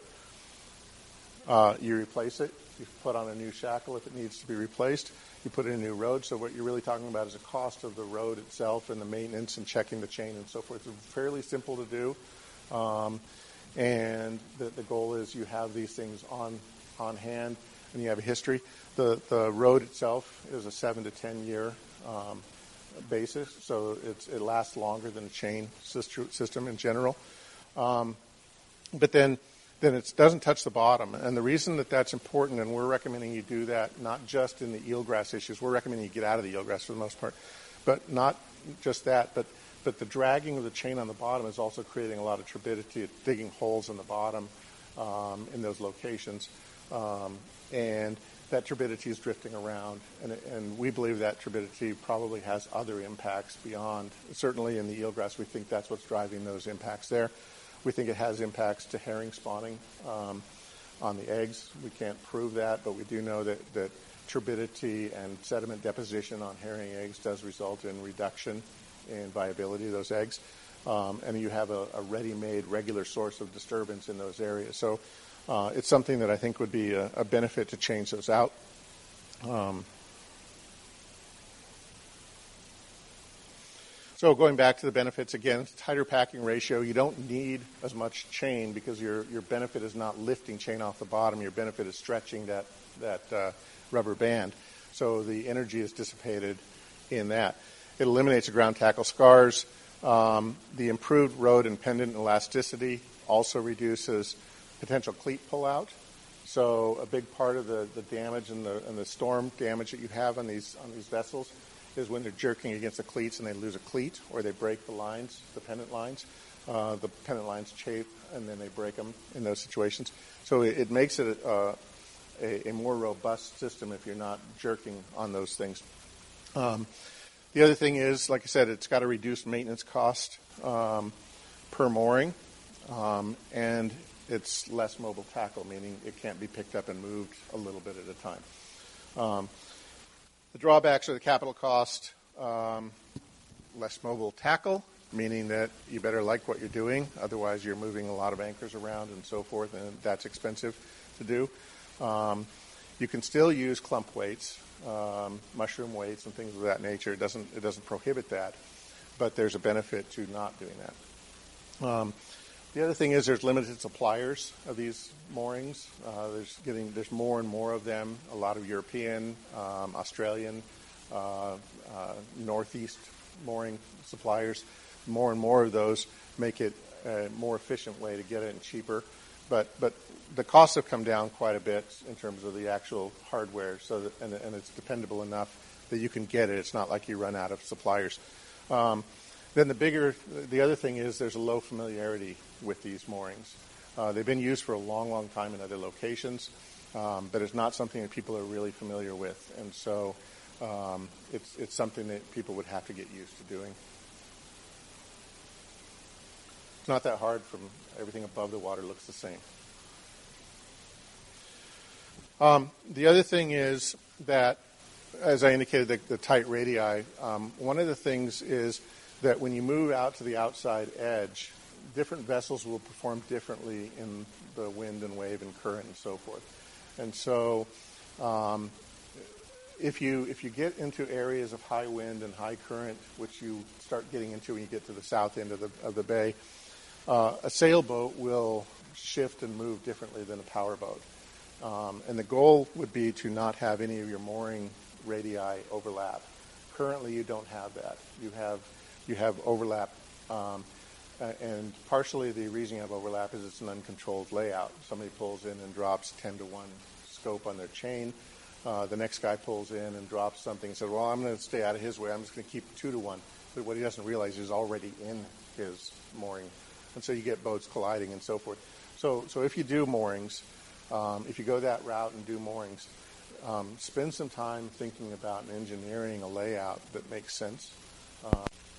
Uh, you replace it. You put on a new shackle if it needs to be replaced. You put in a new road. So what you're really talking about is the cost of the road itself and the maintenance and checking the chain and so forth. It's fairly simple to do. Um, and the, the goal is you have these things on on hand and you have a history. The the road itself is a seven to ten year um, basis, so it's, it lasts longer than a chain system in general. Um, but then then it doesn't touch the bottom. And the reason that that's important, and we're recommending you do that not just in the eelgrass issues, we're recommending you get out of the eelgrass for the most part, but not just that, but but the dragging of the chain on the bottom is also creating a lot of turbidity, digging holes in the bottom um, in those locations. Um, and that turbidity is drifting around, and, and we believe that turbidity probably has other impacts beyond. Certainly in the eelgrass, we think that's what's driving those impacts there. We think it has impacts to herring spawning um, on the eggs. We can't prove that, but we do know that, that turbidity and sediment deposition on herring eggs does result in reduction in viability of those eggs. Um, and you have a, a ready-made regular source of disturbance in those areas. So uh, it's something that I think would be a, a benefit to change those out. Um, So going back to the benefits, again, tighter packing ratio. You don't need as much chain because your, your benefit is not lifting chain off the bottom. Your benefit is stretching that, that uh, rubber band. So the energy is dissipated in that. It eliminates the ground tackle scars. Um, the improved road and pendant elasticity also reduces potential cleat pullout. So a big part of the, the damage and the, and the storm damage that you have on these on these vessels is when they're jerking against the cleats and they lose a cleat or they break the lines, the pendant lines. Uh, the pendant lines chafe and then they break them in those situations. So it, it makes it uh, a, a more robust system if you're not jerking on those things. Um, the other thing is, like I said, it's got a reduced maintenance cost um, per mooring, um, and it's less mobile tackle, meaning it can't be picked up and moved a little bit at a time. Um, The drawbacks are the capital cost, um, less mobile tackle, meaning that you better like what you're doing. Otherwise, you're moving a lot of anchors around and so forth, and that's expensive to do. Um, you can still use clump weights, um, mushroom weights, and things of that nature. It doesn't it doesn't prohibit that, but there's a benefit to not doing that. Um, The other thing is there's limited suppliers of these moorings. Uh, there's getting there's more and more of them. A lot of European, um, Australian, uh, uh, Northeast mooring suppliers. More and more of those make it a more efficient way to get it and cheaper. But but the costs have come down quite a bit in terms of the actual hardware. So that, and, and it's dependable enough that you can get it. It's not like you run out of suppliers. Um, Then the bigger, the other thing is there's a low familiarity with these moorings. Uh, they've been used for a long, long time in other locations, um, but it's not something that people are really familiar with. And so um, it's, it's something that people would have to get used to doing. It's not that hard. From everything above the water looks the same. Um, the other thing is that, as I indicated, the, the tight radii, um, one of the things is that when you move out to the outside edge, different vessels will perform differently in the wind and wave and current and so forth. And so um, if you if you get into areas of high wind and high current, which you start getting into when you get to the south end of the, of the bay, uh, a sailboat will shift and move differently than a powerboat. Um, and the goal would be to not have any of your mooring radii overlap. Currently, you don't have that. You have you have overlap, um, uh, and partially the reason you have overlap is it's an uncontrolled layout. Somebody pulls in and drops ten to one scope on their chain. Uh, the next guy pulls in and drops something and says, well, I'm going to stay out of his way. I'm just going to keep two to one. But what he doesn't realize is already in his mooring. And so you get boats colliding and so forth. So, so if you do moorings, um, if you go that route and do moorings, um, spend some time thinking about and engineering a layout that makes sense. Uh,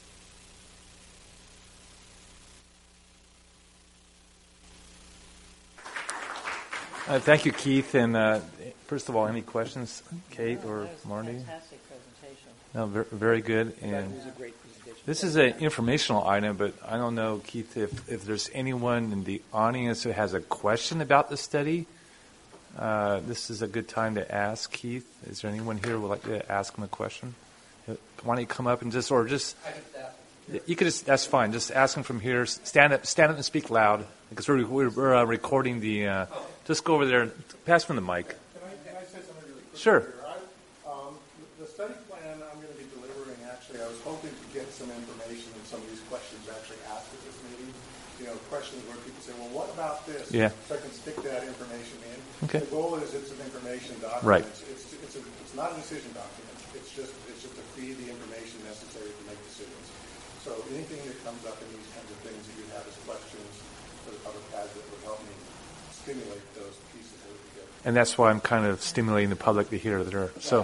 Uh, thank you, Keith. And uh, first of all, any questions, Kate or Marty? Fantastic presentation. No, very, very good. And It was a great presentation. this is an informational item, but I don't know, Keith, if, if there's anyone in the audience who has a question about the study. Uh, this is a good time to ask Keith. Is there anyone here who would like to ask him a question? Why don't you come up and just, or just, you could just, that's fine. Just ask him from here. Stand up, stand up and speak loud because we're, we're, we're uh, recording the, uh, just go over there and pass him the mic. Can I, can I say something really quick? Sure. Here? I, um, the, the study plan I'm going to be delivering, actually, I was hoping to get some information and some of these questions actually asked at this meeting. You know, questions where people say, well, what about this? Yeah. So I can stick that information in. Okay. The goal is it's an information document. Right. It's, it's, it's, a, it's not a decision document. It's just it's just to feed the information necessary to make decisions. So anything that comes up in these kinds of things that you have as questions for the public has that would help me stimulate those pieces a little bit. And that's why I'm kind of stimulating the public to hear that. Are, so.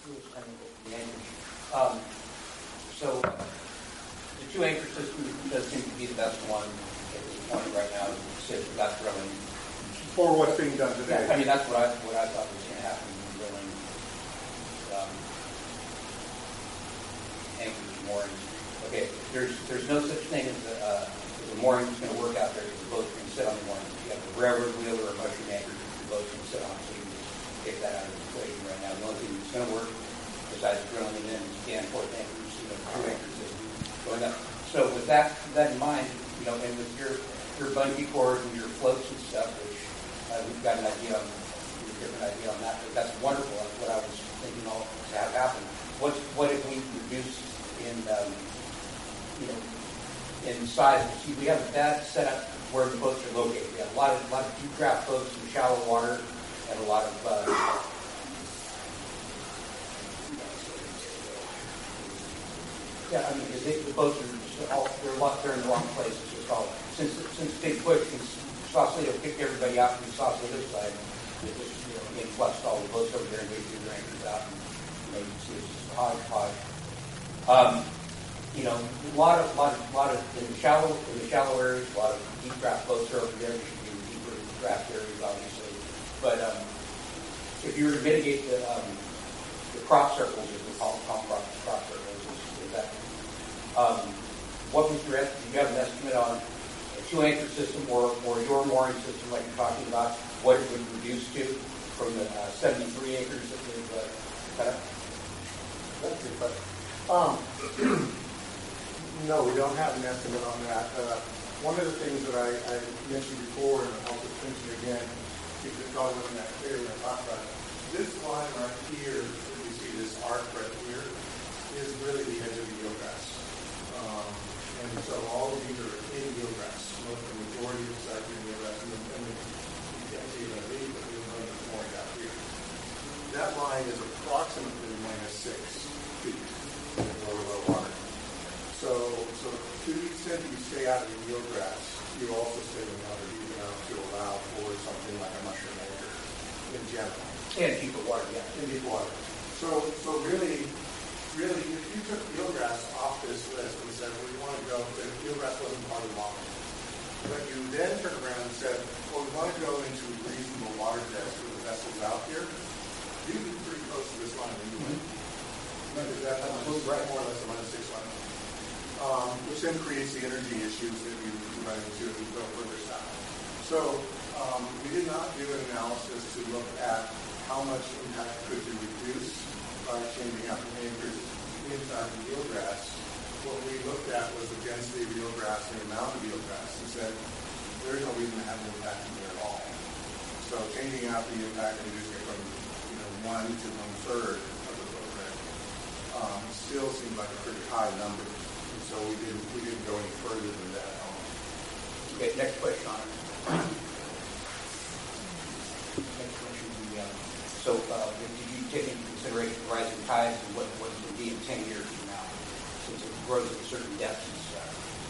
Um, so uh, the two anchor system does seem to be the best one at this point right now. That's really for what's being done today. I mean, that's what I what I thought was going to happen when drilling um, anchors, moorings. Okay, there's there's no such thing as a, uh, as a mooring that's going to work out there because the boat's going to sit on the mooring. If you have a railroad wheel or a mushroom anchor, the boat's going to sit on, so you can take that out of the equation right now. The only thing that's going to work besides drilling it in is stand fourth anchors, you know, two anchors that going up. So with that that in mind, you know, and with your your bungee cords and your floats and stuff, which uh, we've got an idea on, a different idea on that, but that's wonderful. That's what I was thinking all to have happen. What's, what if we reduce in, um, you know, in size? See, we have a bad setup where the boats are located. We have a lot of, a lot of deep draft boats in shallow water and a lot of, uh, yeah, I mean, they, the boats are just all, they're, a lot, they're in the wrong places. Just all, since, since Big Push, Sausalito picked everybody out from the Sausalito side. It just, you know, they flushed all the boats over there and they threw their anchors out. And, you know, you can see it's just a hodgepodge. Um, you know, a lot of, lot of, lot of in the shallow, in the shallow areas, a lot of deep draft boats are over there. There should be deeper draft areas, obviously. But um, if you were to mitigate the um, the crop circles, as we call them, crop, crop circles, is, is that um, what was your estimate? Do you have an estimate on two anchor system or, or your mooring system like you're talking about, what it would reduce to from the uh, seventy-three acres that we've uh, cut up? That's a good question. Um, no, we don't have an estimate on that. Uh, one of the things that I, I mentioned before, and I'll just mention again, because it probably wasn't that clear when I talked about it, this line right here, as you see this arc right here, is really the edge of the eelgrass. Um, and so all of these are in eelgrass. The majority of the sites are in eelgrass. And, and you can't see it in the lead, but you'll know there's more down here. That line is approximately minus six feet in lower low water. So, so to the extent that you stay out of the eelgrass, you also stay in the water deep enough to allow for something like a mushroom anchor in general. And deeper water, yeah. In deep water. So, so really, really, if you took eelgrass off this list and said, well, you want to go, if eelgrass wasn't part of the model, But you then turn around and said, well, we want to go into reasonable water depths for the vessels out here. These are pretty close to this line anyway. Mm-hmm. Is that minus, right, more or less a minus six line? Um, which then creates the energy issues that we run into as we go further south. So um, we did not do an analysis to look at how much impact could be reduced by changing out the anchors inside the eelgrass. What we looked at was the density of eelgrass and the amount of eelgrass and said there's no reason to have an impact in there at all. So changing out the impact and reducing it from you know one to one third of the footprint um, still seemed like a pretty high number. And so we didn't we didn't go any further than that. Okay, next question on it. Next question would be, um, so uh, did you take into consideration rising tides and what what it would be in ten years from now, since it grows at a certain depth and stuff?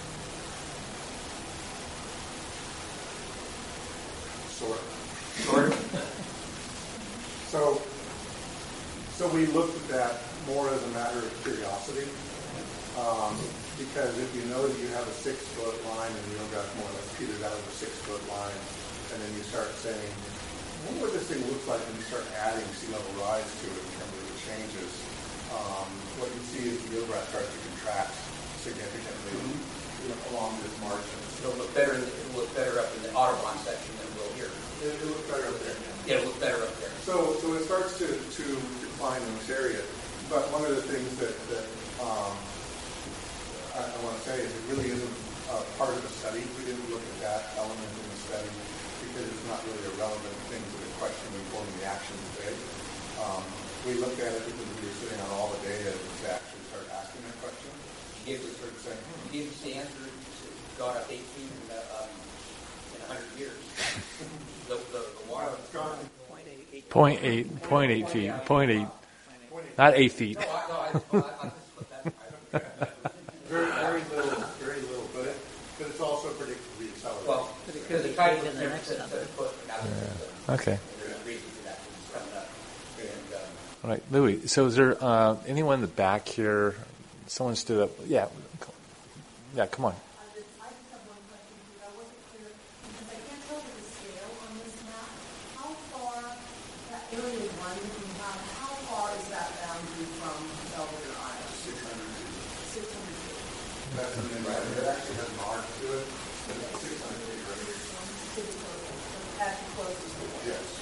Sort of. Sort of. So, so we looked at that more as a matter of curiosity, um, because if you know that you have a six-foot line and the eelgrass more or less peters out of a six-foot line, and then you start saying, I wonder what this thing looks like when you start adding sea level rise to it in terms of the changes. Um, what you see is the eelgrass starts to contract significantly mm-hmm. you know, along this margin. It'll look better. It'll look better up in the Audubon section than it will here. It, it looks better up there. Yeah, it'll look better up there. So, so it starts to, to decline in this area. But one of the things that, that um, I, I want to say is it really isn't uh, part of the study. We didn't look at that element in the study because it's not really a relevant thing to the question informing the action today. Um, we looked at it because we were sitting on all the data to actually start asking that question. You gave us, Sort of saying, hmm. you gave us the answer. It's gone up eight feet in, uh, um, in a hundred years. the, the, the water. It's gone. Point eight, point eight feet, point eight, not eight feet. No, I, no, I, just, well, I, I just put that. Very, very little, very little, but it, but it's also predicted to be accelerated. Well, because the tide was never set a foot. Now Yeah. Okay. there's a reason for that. It's coming up. And, um, All right, Louis. So is there uh, anyone in the back here? Someone stood up. Yeah. Yeah, come on. I just have one question for you. I wasn't clear because I can't tell the scale on this map. How far, that area one that you have, how far is that boundary from Belvedere Island? six hundred feet. six hundred feet. That's an right. It actually has an arc to it. But it's six hundred feet right here. At the closest to it. Yes.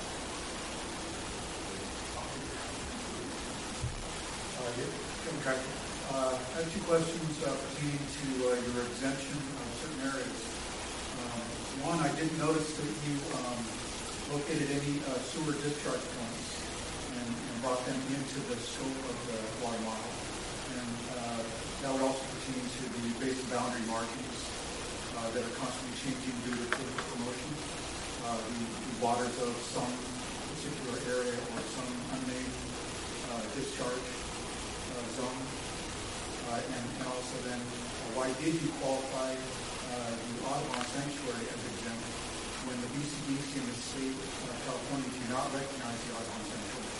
Okay. Uh, I have two questions uh, pertaining to uh, your exemption of certain areas. Um, one, I didn't notice that you um, located any uh, sewer discharge points and, and brought them into the scope of the water model. And uh, that would also pertain to the basin boundary markings uh, that are constantly changing due to political promotion. Uh, the, the waters of some particular area or some unnamed uh, discharge uh, zone. Uh, and, and also then, uh, why did you qualify uh, the Audubon Sanctuary as exempt when the B C B C and the state of California do not recognize the Audubon Sanctuary?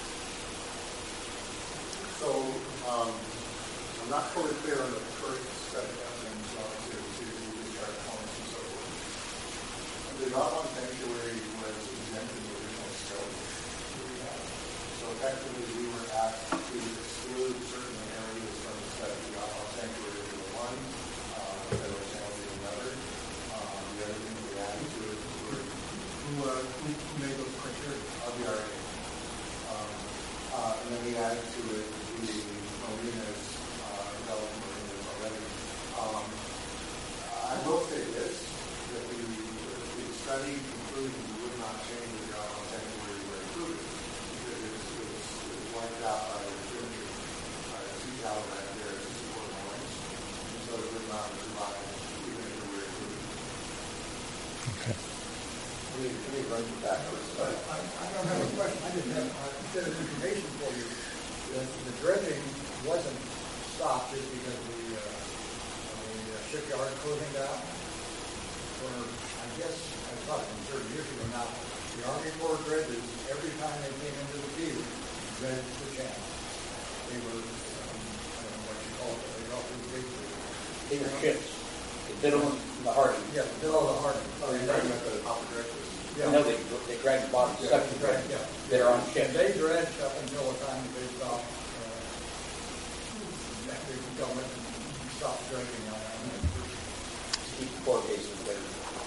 So um, I'm not fully clear on the current set of evidence relative to discharge points and so forth. The Audubon Sanctuary was exempt in the original scope that we had. So effectively, we were asked to exclude certain areas from the set of the Audubon Sanctuary to the one, uh, federal channel to another. Um, the other things we added to it were Who, uh, who, who made those criteria? of the R A. Um, uh, and then we added to it the marinas, uh, relevant marinas already. Um, I will say this, that the, the study concluded we would not change the Audubon Sanctuary were included because it was, it was, it was wiped out by the Trinity, by the sea tower right there to support moorings. And so it would not survive even if it were included. Okay. Let me, let me run you backwards. But I, I don't have a question. I didn't have a bit of information for you. The, the dredging wasn't stopped just because the, uh, the shipyard closing down. Or I guess I thought from thirty years ago now, the Army Corps dredges, every time they came into the field, dredged the channel. They were, um, I don't know what you call it, they were all through the big. They were ships. Biddle and the Harding. Yeah, below the Harding. Oh, you're talking about the Papa Directors? Yeah. No, they, they drag the bottom Yeah, stuff they drag, yeah. that are on And ships. they dredge up until the time they stop, uh, that they can come in and stop dredging on that. Keep the core bases there.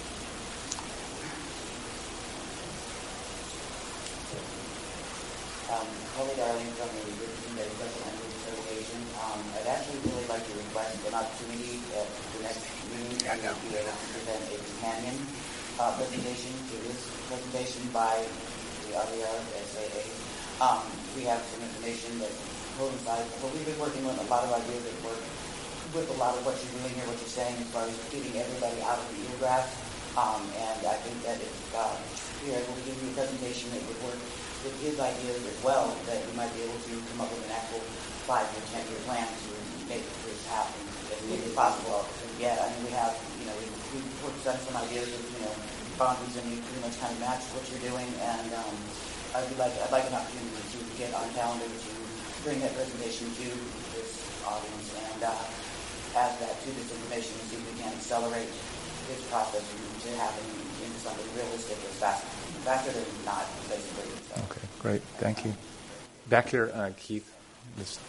Um, Holly Darling from the Richardson Bay Special Language Association. Um, I'd actually really like to request an opportunity at the next meeting to be able to present a companion uh, presentation to this presentation by the R V R S A A. Um, we have some information that coincides. Well, we've been working on a lot of ideas that work with a lot of what you're doing here, what you're saying as far as getting everybody out of the eelgrass. Um, and I think that if uh, we are able to give you a presentation that would work with his ideas as well, that we might be able to come up with an actual five or ten year plan to make this happen as quickly as possible. Yeah, I mean, we have, you know, we, we've worked on some ideas of, you know, boundaries, and you pretty much kind of match what you're doing, and um, I'd like, I'd like an opportunity to get on calendar to bring that presentation to this audience and uh, add that to this information and see if we can accelerate this process to happen into something realistic as fast, faster than not, basically. So. Okay, great. Thank you. Back here, uh, Keith. This.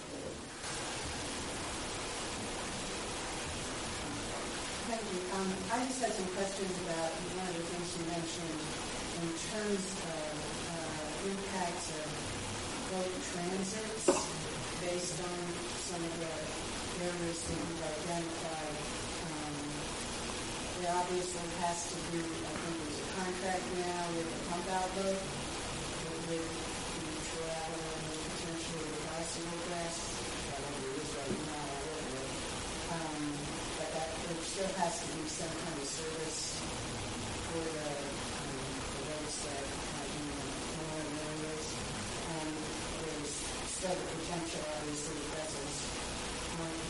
Thank you. Um, I just had some questions about one of the things you mentioned in terms of uh, impacts of boat transits based on some of the areas that you've identified. Um, there obviously has to be, I think there's a contract now with the pump out boat with the travel and potentially the bicycle grass, whatever it is right now, whatever. Um, but that there still has to be some kind of service for the, um, the roads that are in the northern areas. And there's still the potential, obviously, of vessels um,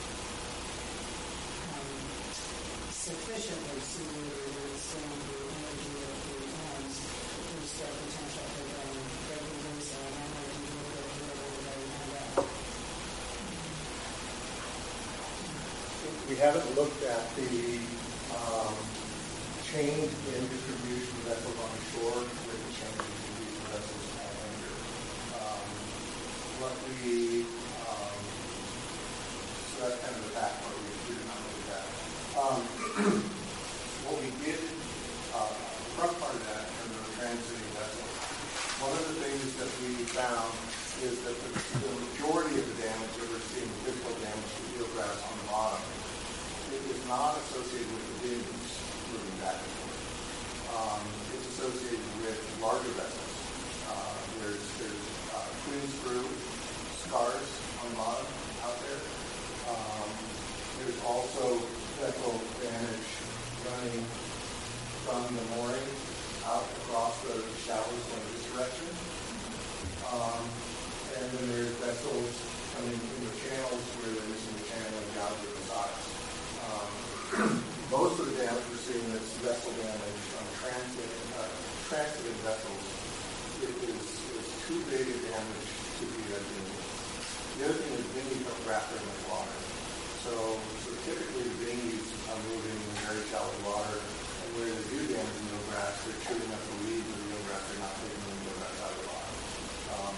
um, sufficiently suited to withstand the energy of the winds. There's still potential for them breaking loose and energy to go through everybody and out. We haven't looked at the um, change in distribution of vessels on shore with the change in distribution of vessels on land. Um, what we, um, so that's kind of the back part we did not look at that. Um, what we did, uh, the front part of that, in terms of transiting vessels, one of the things that we found is that the, the majority of the damage that we're seeing, physical damage to eelgrass on the bottom, it is not associated with the winds moving back and forth. Um, it's associated with larger vessels. Uh, there's there's uh, twin screw scars on the bottom out there. Um, there's also vessel damage running from the mooring out across the shallows going this direction. Um, and then there's vessels coming in the channels where they're missing the channel and out to the sides. Um, most of the damage we're seeing is vessel damage on transit, uh, transiting vessels. It is, is too big a damage to be a dinghy. The other thing is dinghies don't wrap in the water. So, so typically the dinghies are moving in very shallow water, and where they do damage in the eelgrass, they're chewing up the leaves of the eelgrass. They're not taking the eelgrass out of the water. Um,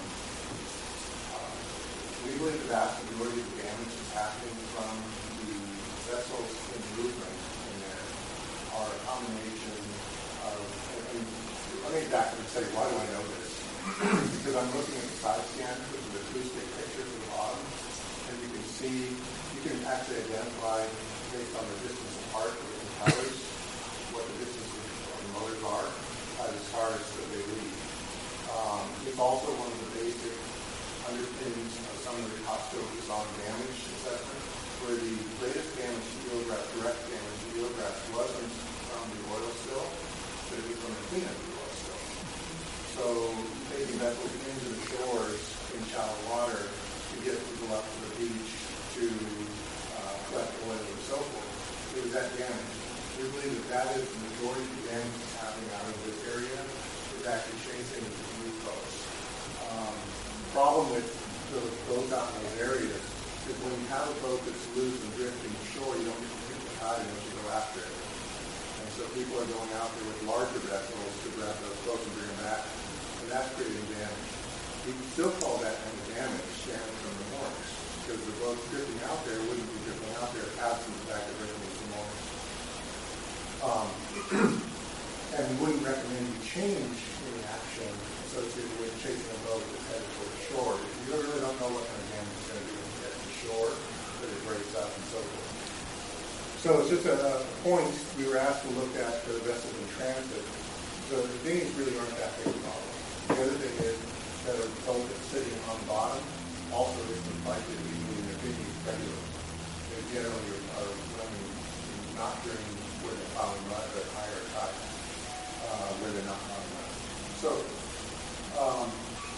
uh, we believe the vast majority of the damage is happening from the vessels in movement in there are a combination of, and, and let me back up and say, why do I know this? Because I'm looking at the side scan, which is a acoustic picture from the bottom, and you can see, you can actually identify based on the distance apart of the propellers what the distances of the motors are as far as that they lead. Um, it's also one of the basic underpinnings of some of the cost focus on damage assessment, where the greatest damage to eelgrass, direct damage to eelgrass, wasn't from the oil spill, but it was from the cleanup of the oil spill. So taking vessels into the shores in shallow water to get people up to the beach to uh, collect oil and so forth, it was that damage. We believe that that is the majority of the damage that's happening out of this area is actually chasing the blue coast. Um, the problem with those boats out in those areas is when you have a boat that's loose and drifting ashore, you don't get to pick the tide and to go after it. And so people are going out there with larger vessels to grab those boats and bring them back, and that's creating damage. We can still call that kind of damage damage from the moorings, because the boats drifting out there wouldn't be drifting out there absent the fact that there was some moorings. Um, and we wouldn't recommend you change any action associated with chasing a boat that's headed toward the shore. You really don't know what kind of damage it's going to do when you get to the shore, that it breaks up and so forth. So it's just a, a point we were asked to look at for the vessels in transit. So the dinghies really aren't that big a problem. The other thing is that a boat that's sitting on the bottom also isn't likely to be moving their dinghies regularly. They generally are running not during where they're plowing mud, but higher tide, uh, where they're not plowing mud. So um,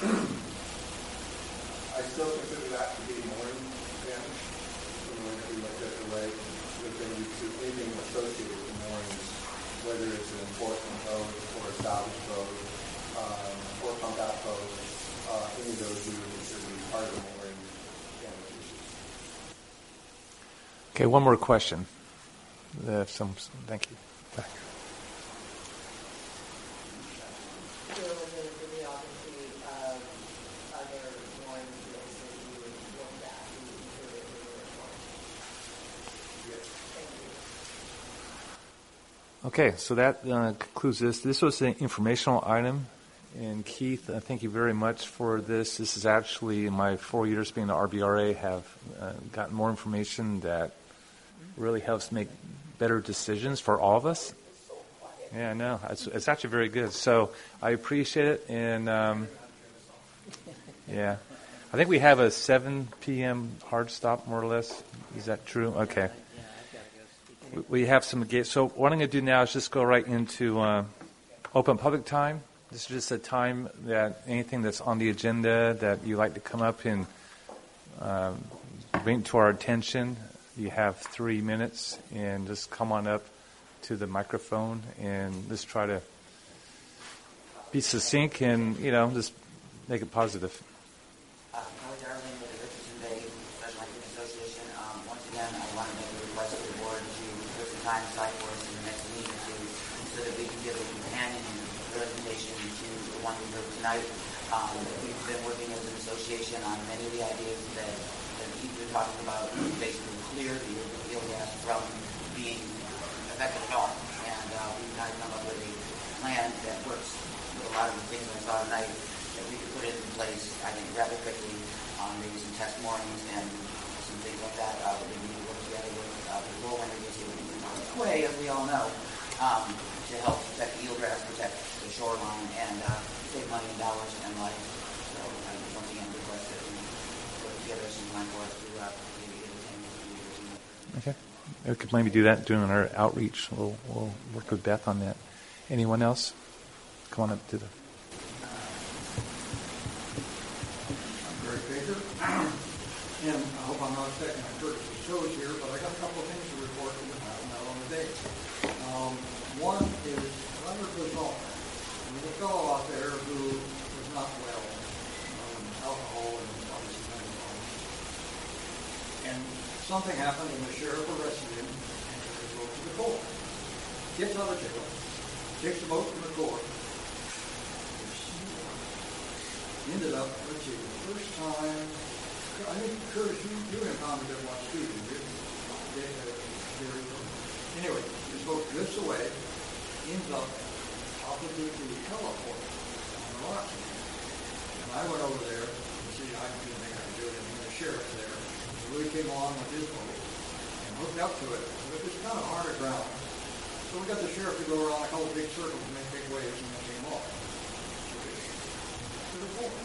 I still consider that to be mooring damage from the way that we looked at the lake. But then you see anything associated with moorings, whether it's an enforcement boat or a salvage boat um, or pump out boat, uh, any of those we would consider to be part of the mooring damage issues. Okay, one more question. Uh, some, thank you. Back. So in the videography of other mooring fields that you would look at, you would include it in your report. Yes. Thank you. Okay, so that uh, concludes this. This was an informational item. And Keith, uh, thank you very much for this. This is actually, in my four years being the R B R A, have uh, gotten more information that really helps make better decisions for all of us. Yeah, I know. It's, it's actually very good. So I appreciate it. And, um, yeah. I think we have a seven p.m. hard stop, more or less. Is that true? Okay. We, we have some gates. So what I'm going to do now is just go right into uh, open public time. This is just a time that anything that's on the agenda that you like to come up and um, bring to our attention, you have three minutes, and just come on up to the microphone and just try to be succinct and, you know, just make it positive. Uh, Kelly Darling with the Richardson Bay Special Language Association. Um, once again, I want to make a request to the board to put some time aside for us in the next meeting or two so that we can give a companion presentation to the one we heard tonight. Um, we've been working as an association on many of the ideas that, that you've been talking about, basically clear the eel gas from being affected at all. And uh, we've kind of come up with a plan that works with a lot of the things I saw tonight that we could put into place, I think, rather quickly on maybe some test moorings and some things like that. Uh, we need to work together with uh, the Whirlwind Agency on its way, as we all know, um, to help protect the eelgrass, protect the shoreline, and uh, save money and dollars and life. So I uh, once again request that we put together some time for us to uh, maybe get a team. Okay. We could maybe do that during our outreach. We'll, we'll work with Beth on that. Anyone else? Come on up to the... I'm Greg Baker, and I hope I'm not stepping on Curtis's toes here, but I got a couple of things to report from the town out on the day. Um, one is Leonard Guzman. There's a fellow out there who was not well, um, alcohol and obviously mental illness. And something happened, and the sheriff arrested him and took his boat to the court. Gets out of jail, takes the boat to the court. Ended up, let's see, the first time, I think, Curtis, you, you impounded him once too, didn't you? They, uh, anyway, his boat drifts away, ends up opposite the heliport on the rocks. And I went over there to see, I didn't think I could do it, and the sheriff's there. So Louis came along with his boat and hooked up to it, but it was kind of hard ground. So we got the sheriff to go around a couple big circles and make big waves, and they came off. To the port.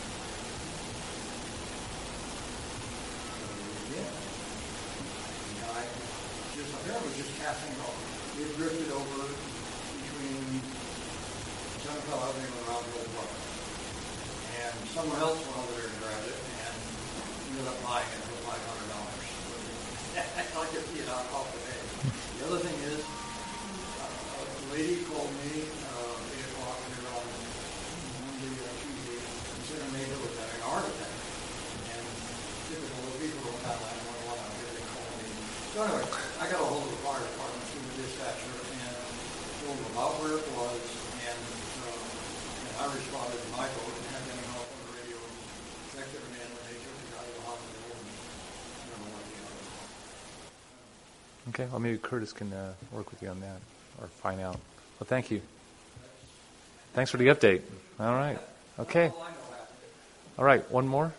Yeah. The guy just apparently just casting off. It drifted over between Seneca Avenue and around the old park. And someone else went over there and grabbed it and ended up buying it for five hundred dollars. I'll get you out off the head. The other thing is, uh, a lady called me uh, eight o'clock here on Monday or Tuesday, and said her neighbor was having a heart attack. And typical of people don't have nine one one, I'm here, they call me. So anyway, I got a hold of the fire about where it was, and, um, and I responded to Michael, didn't have any help on the radio. Next every man when they took the guy to the hospital, and I don't know what the other was. Okay, well, maybe Curtis can uh, work with you on that or find out. Well, thank you. Thanks for the update. All right. Okay. All right, one more.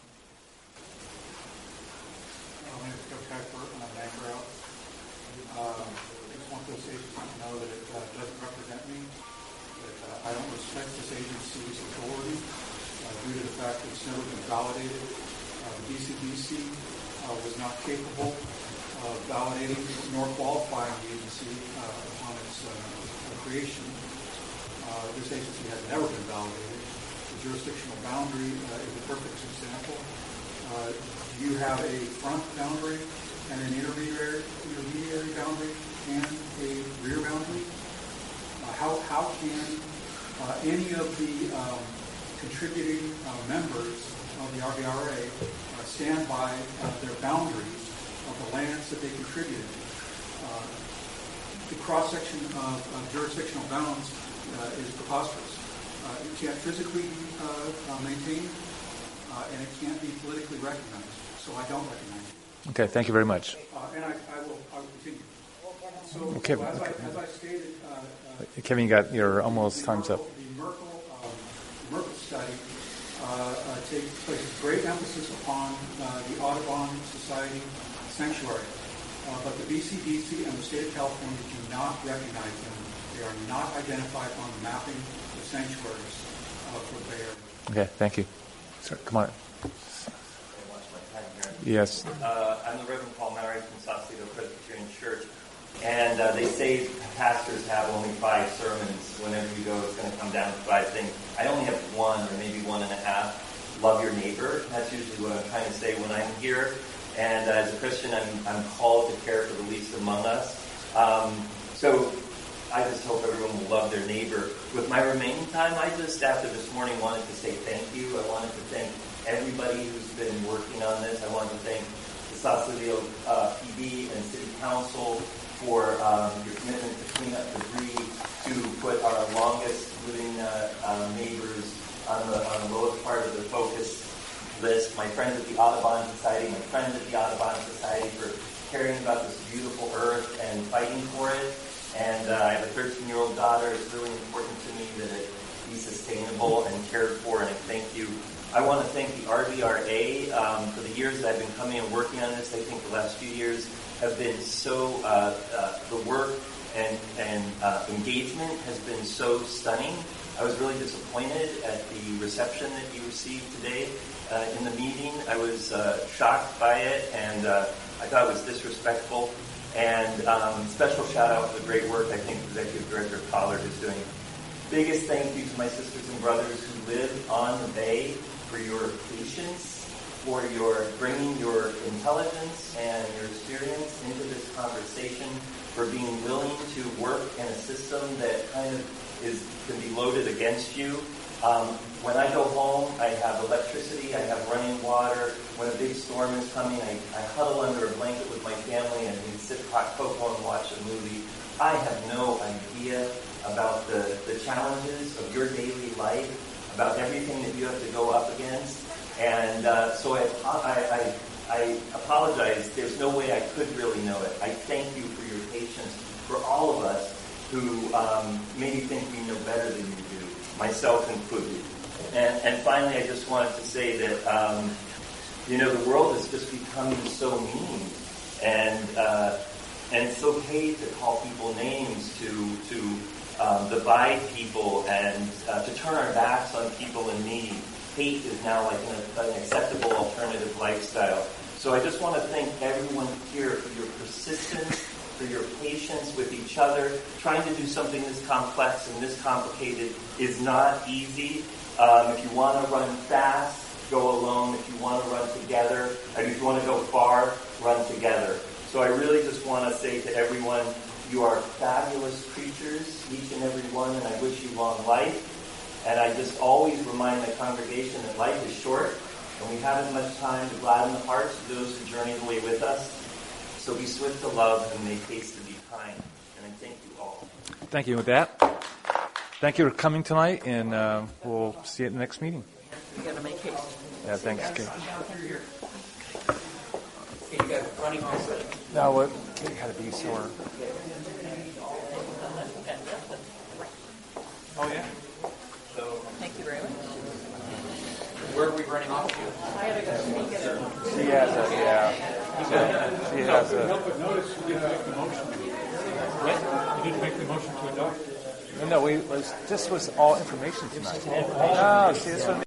My name is Joe Kuyper, and I'm an anchor out. Um, I just want this agency to know that it uh, doesn't represent me, that uh, I don't respect this agency's authority uh, due to the fact that it's never been validated. Uh, the B C B C uh, was not capable of validating nor qualifying the agency uh, upon its uh, creation. Uh, this agency has never been validated. The jurisdictional boundary uh, is a perfect example. Uh, do you have a front boundary and an intermediary, intermediary boundary and a rear boundary? Uh, how, how can uh, any of the um, contributing uh, members of the R B R A uh, stand by uh, their boundaries of the lands that they contributed? Uh, the cross-section of uh, jurisdictional bounds uh, is preposterous. Uh, it can't physically be uh, uh, maintained, uh, and it can't be politically recognized. So I don't recognize it. Okay, thank you very much. Uh, and I, I will I will continue. So, Okay, so as, okay. I, as I stated, uh, uh, Kevin, you got your almost the time's up. Merkel, the Merkel, um, Merkel study uh, uh, takes places great emphasis upon uh, the Audubon Society sanctuary, uh, but the B C B C and the state of California do not recognize them. They are not identified on the mapping of sanctuaries uh, for the Bay Area. Okay, thank you. Sir, come on. Yes. Uh, I'm the Reverend Paul Murray from Sausalito Presbyterian Church, and uh, they say pastors have only five sermons. Whenever you go, it's going to come down to five things. I only have one, or maybe one and a half. Love your neighbor. That's usually what I'm trying to say when I'm here. And uh, as a Christian, I'm, I'm called to care for the least among us. Um, so I just hope everyone will love their neighbor. With my remaining time, I just, after this morning, wanted to say thank you. I wanted to thank everybody who's been working on this. I wanted to thank the Sausalito uh, P D and City Council for um, your commitment to clean up debris, to put our longest living uh, uh, neighbors on the on the lowest part of the focus list. My friends at the Audubon Society, my friends at the Audubon Society for caring about this beautiful earth and fighting for it. And uh, I have a thirteen-year-old daughter. It's really important to me that it be sustainable and cared for, and I thank you. I want to thank the R B R A um, for the years that I've been coming and working on this. I think the last few years have been so, uh, uh, the work and, and uh, engagement has been so stunning. I was really disappointed at the reception that you received today uh, in the meeting. I was uh, shocked by it, and uh, I thought it was disrespectful. And um, special shout out for the great work I think Executive Director Pollard is doing. Biggest thank you to my sisters and brothers who live on the Bay for your patience, for your bringing your intelligence and your experience into this conversation, for being willing to work in a system that kind of is can be loaded against you. Um, when I go home, I have electricity, I have running water. When a big storm is coming, I, I huddle under a blanket with my family and we sip hot cocoa and watch a movie. I have no idea about the, the challenges of your daily life, about everything that you have to go up against. And uh, so I, I, I, I apologize. There's no way I could really know it. I thank you for your patience, for all of us who um, maybe think we know better than you do, myself included. And, and finally, I just wanted to say that, um, you know, the world is just becoming so mean. And uh, and it's okay to call people names, to to um, divide people, and uh, to turn our backs on people in need. Hate is now like an, an acceptable alternative lifestyle. So I just want to thank everyone here for your persistence, for your patience with each other. Trying to do something this complex and this complicated is not easy. Um, if you want to run fast, go alone. If you want to run together, and if you want to go far, run together. So I really just want to say to everyone, you are fabulous creatures, each and every one, and I wish you long life. And I just always remind my congregation that life is short, and we haven't much time to gladden the hearts of those who journey the way with us. So be swift to love and make haste to be kind. And I thank you all. Thank you with that. Thank you for coming tonight, and uh, we'll see you at the next meeting. You gotta make haste. Yeah, thanks, Kate. Okay, you guys running already? Now what? Kate had to be sore. Oh, yeah? So, Thank you very much. where are we running off to? I gotta go speak at a. She has a, yeah. She has a. But notice you didn't make the motion. What? You didn't make the motion to adopt. No, no, we was, this was all information tonight. Oh, see, this was.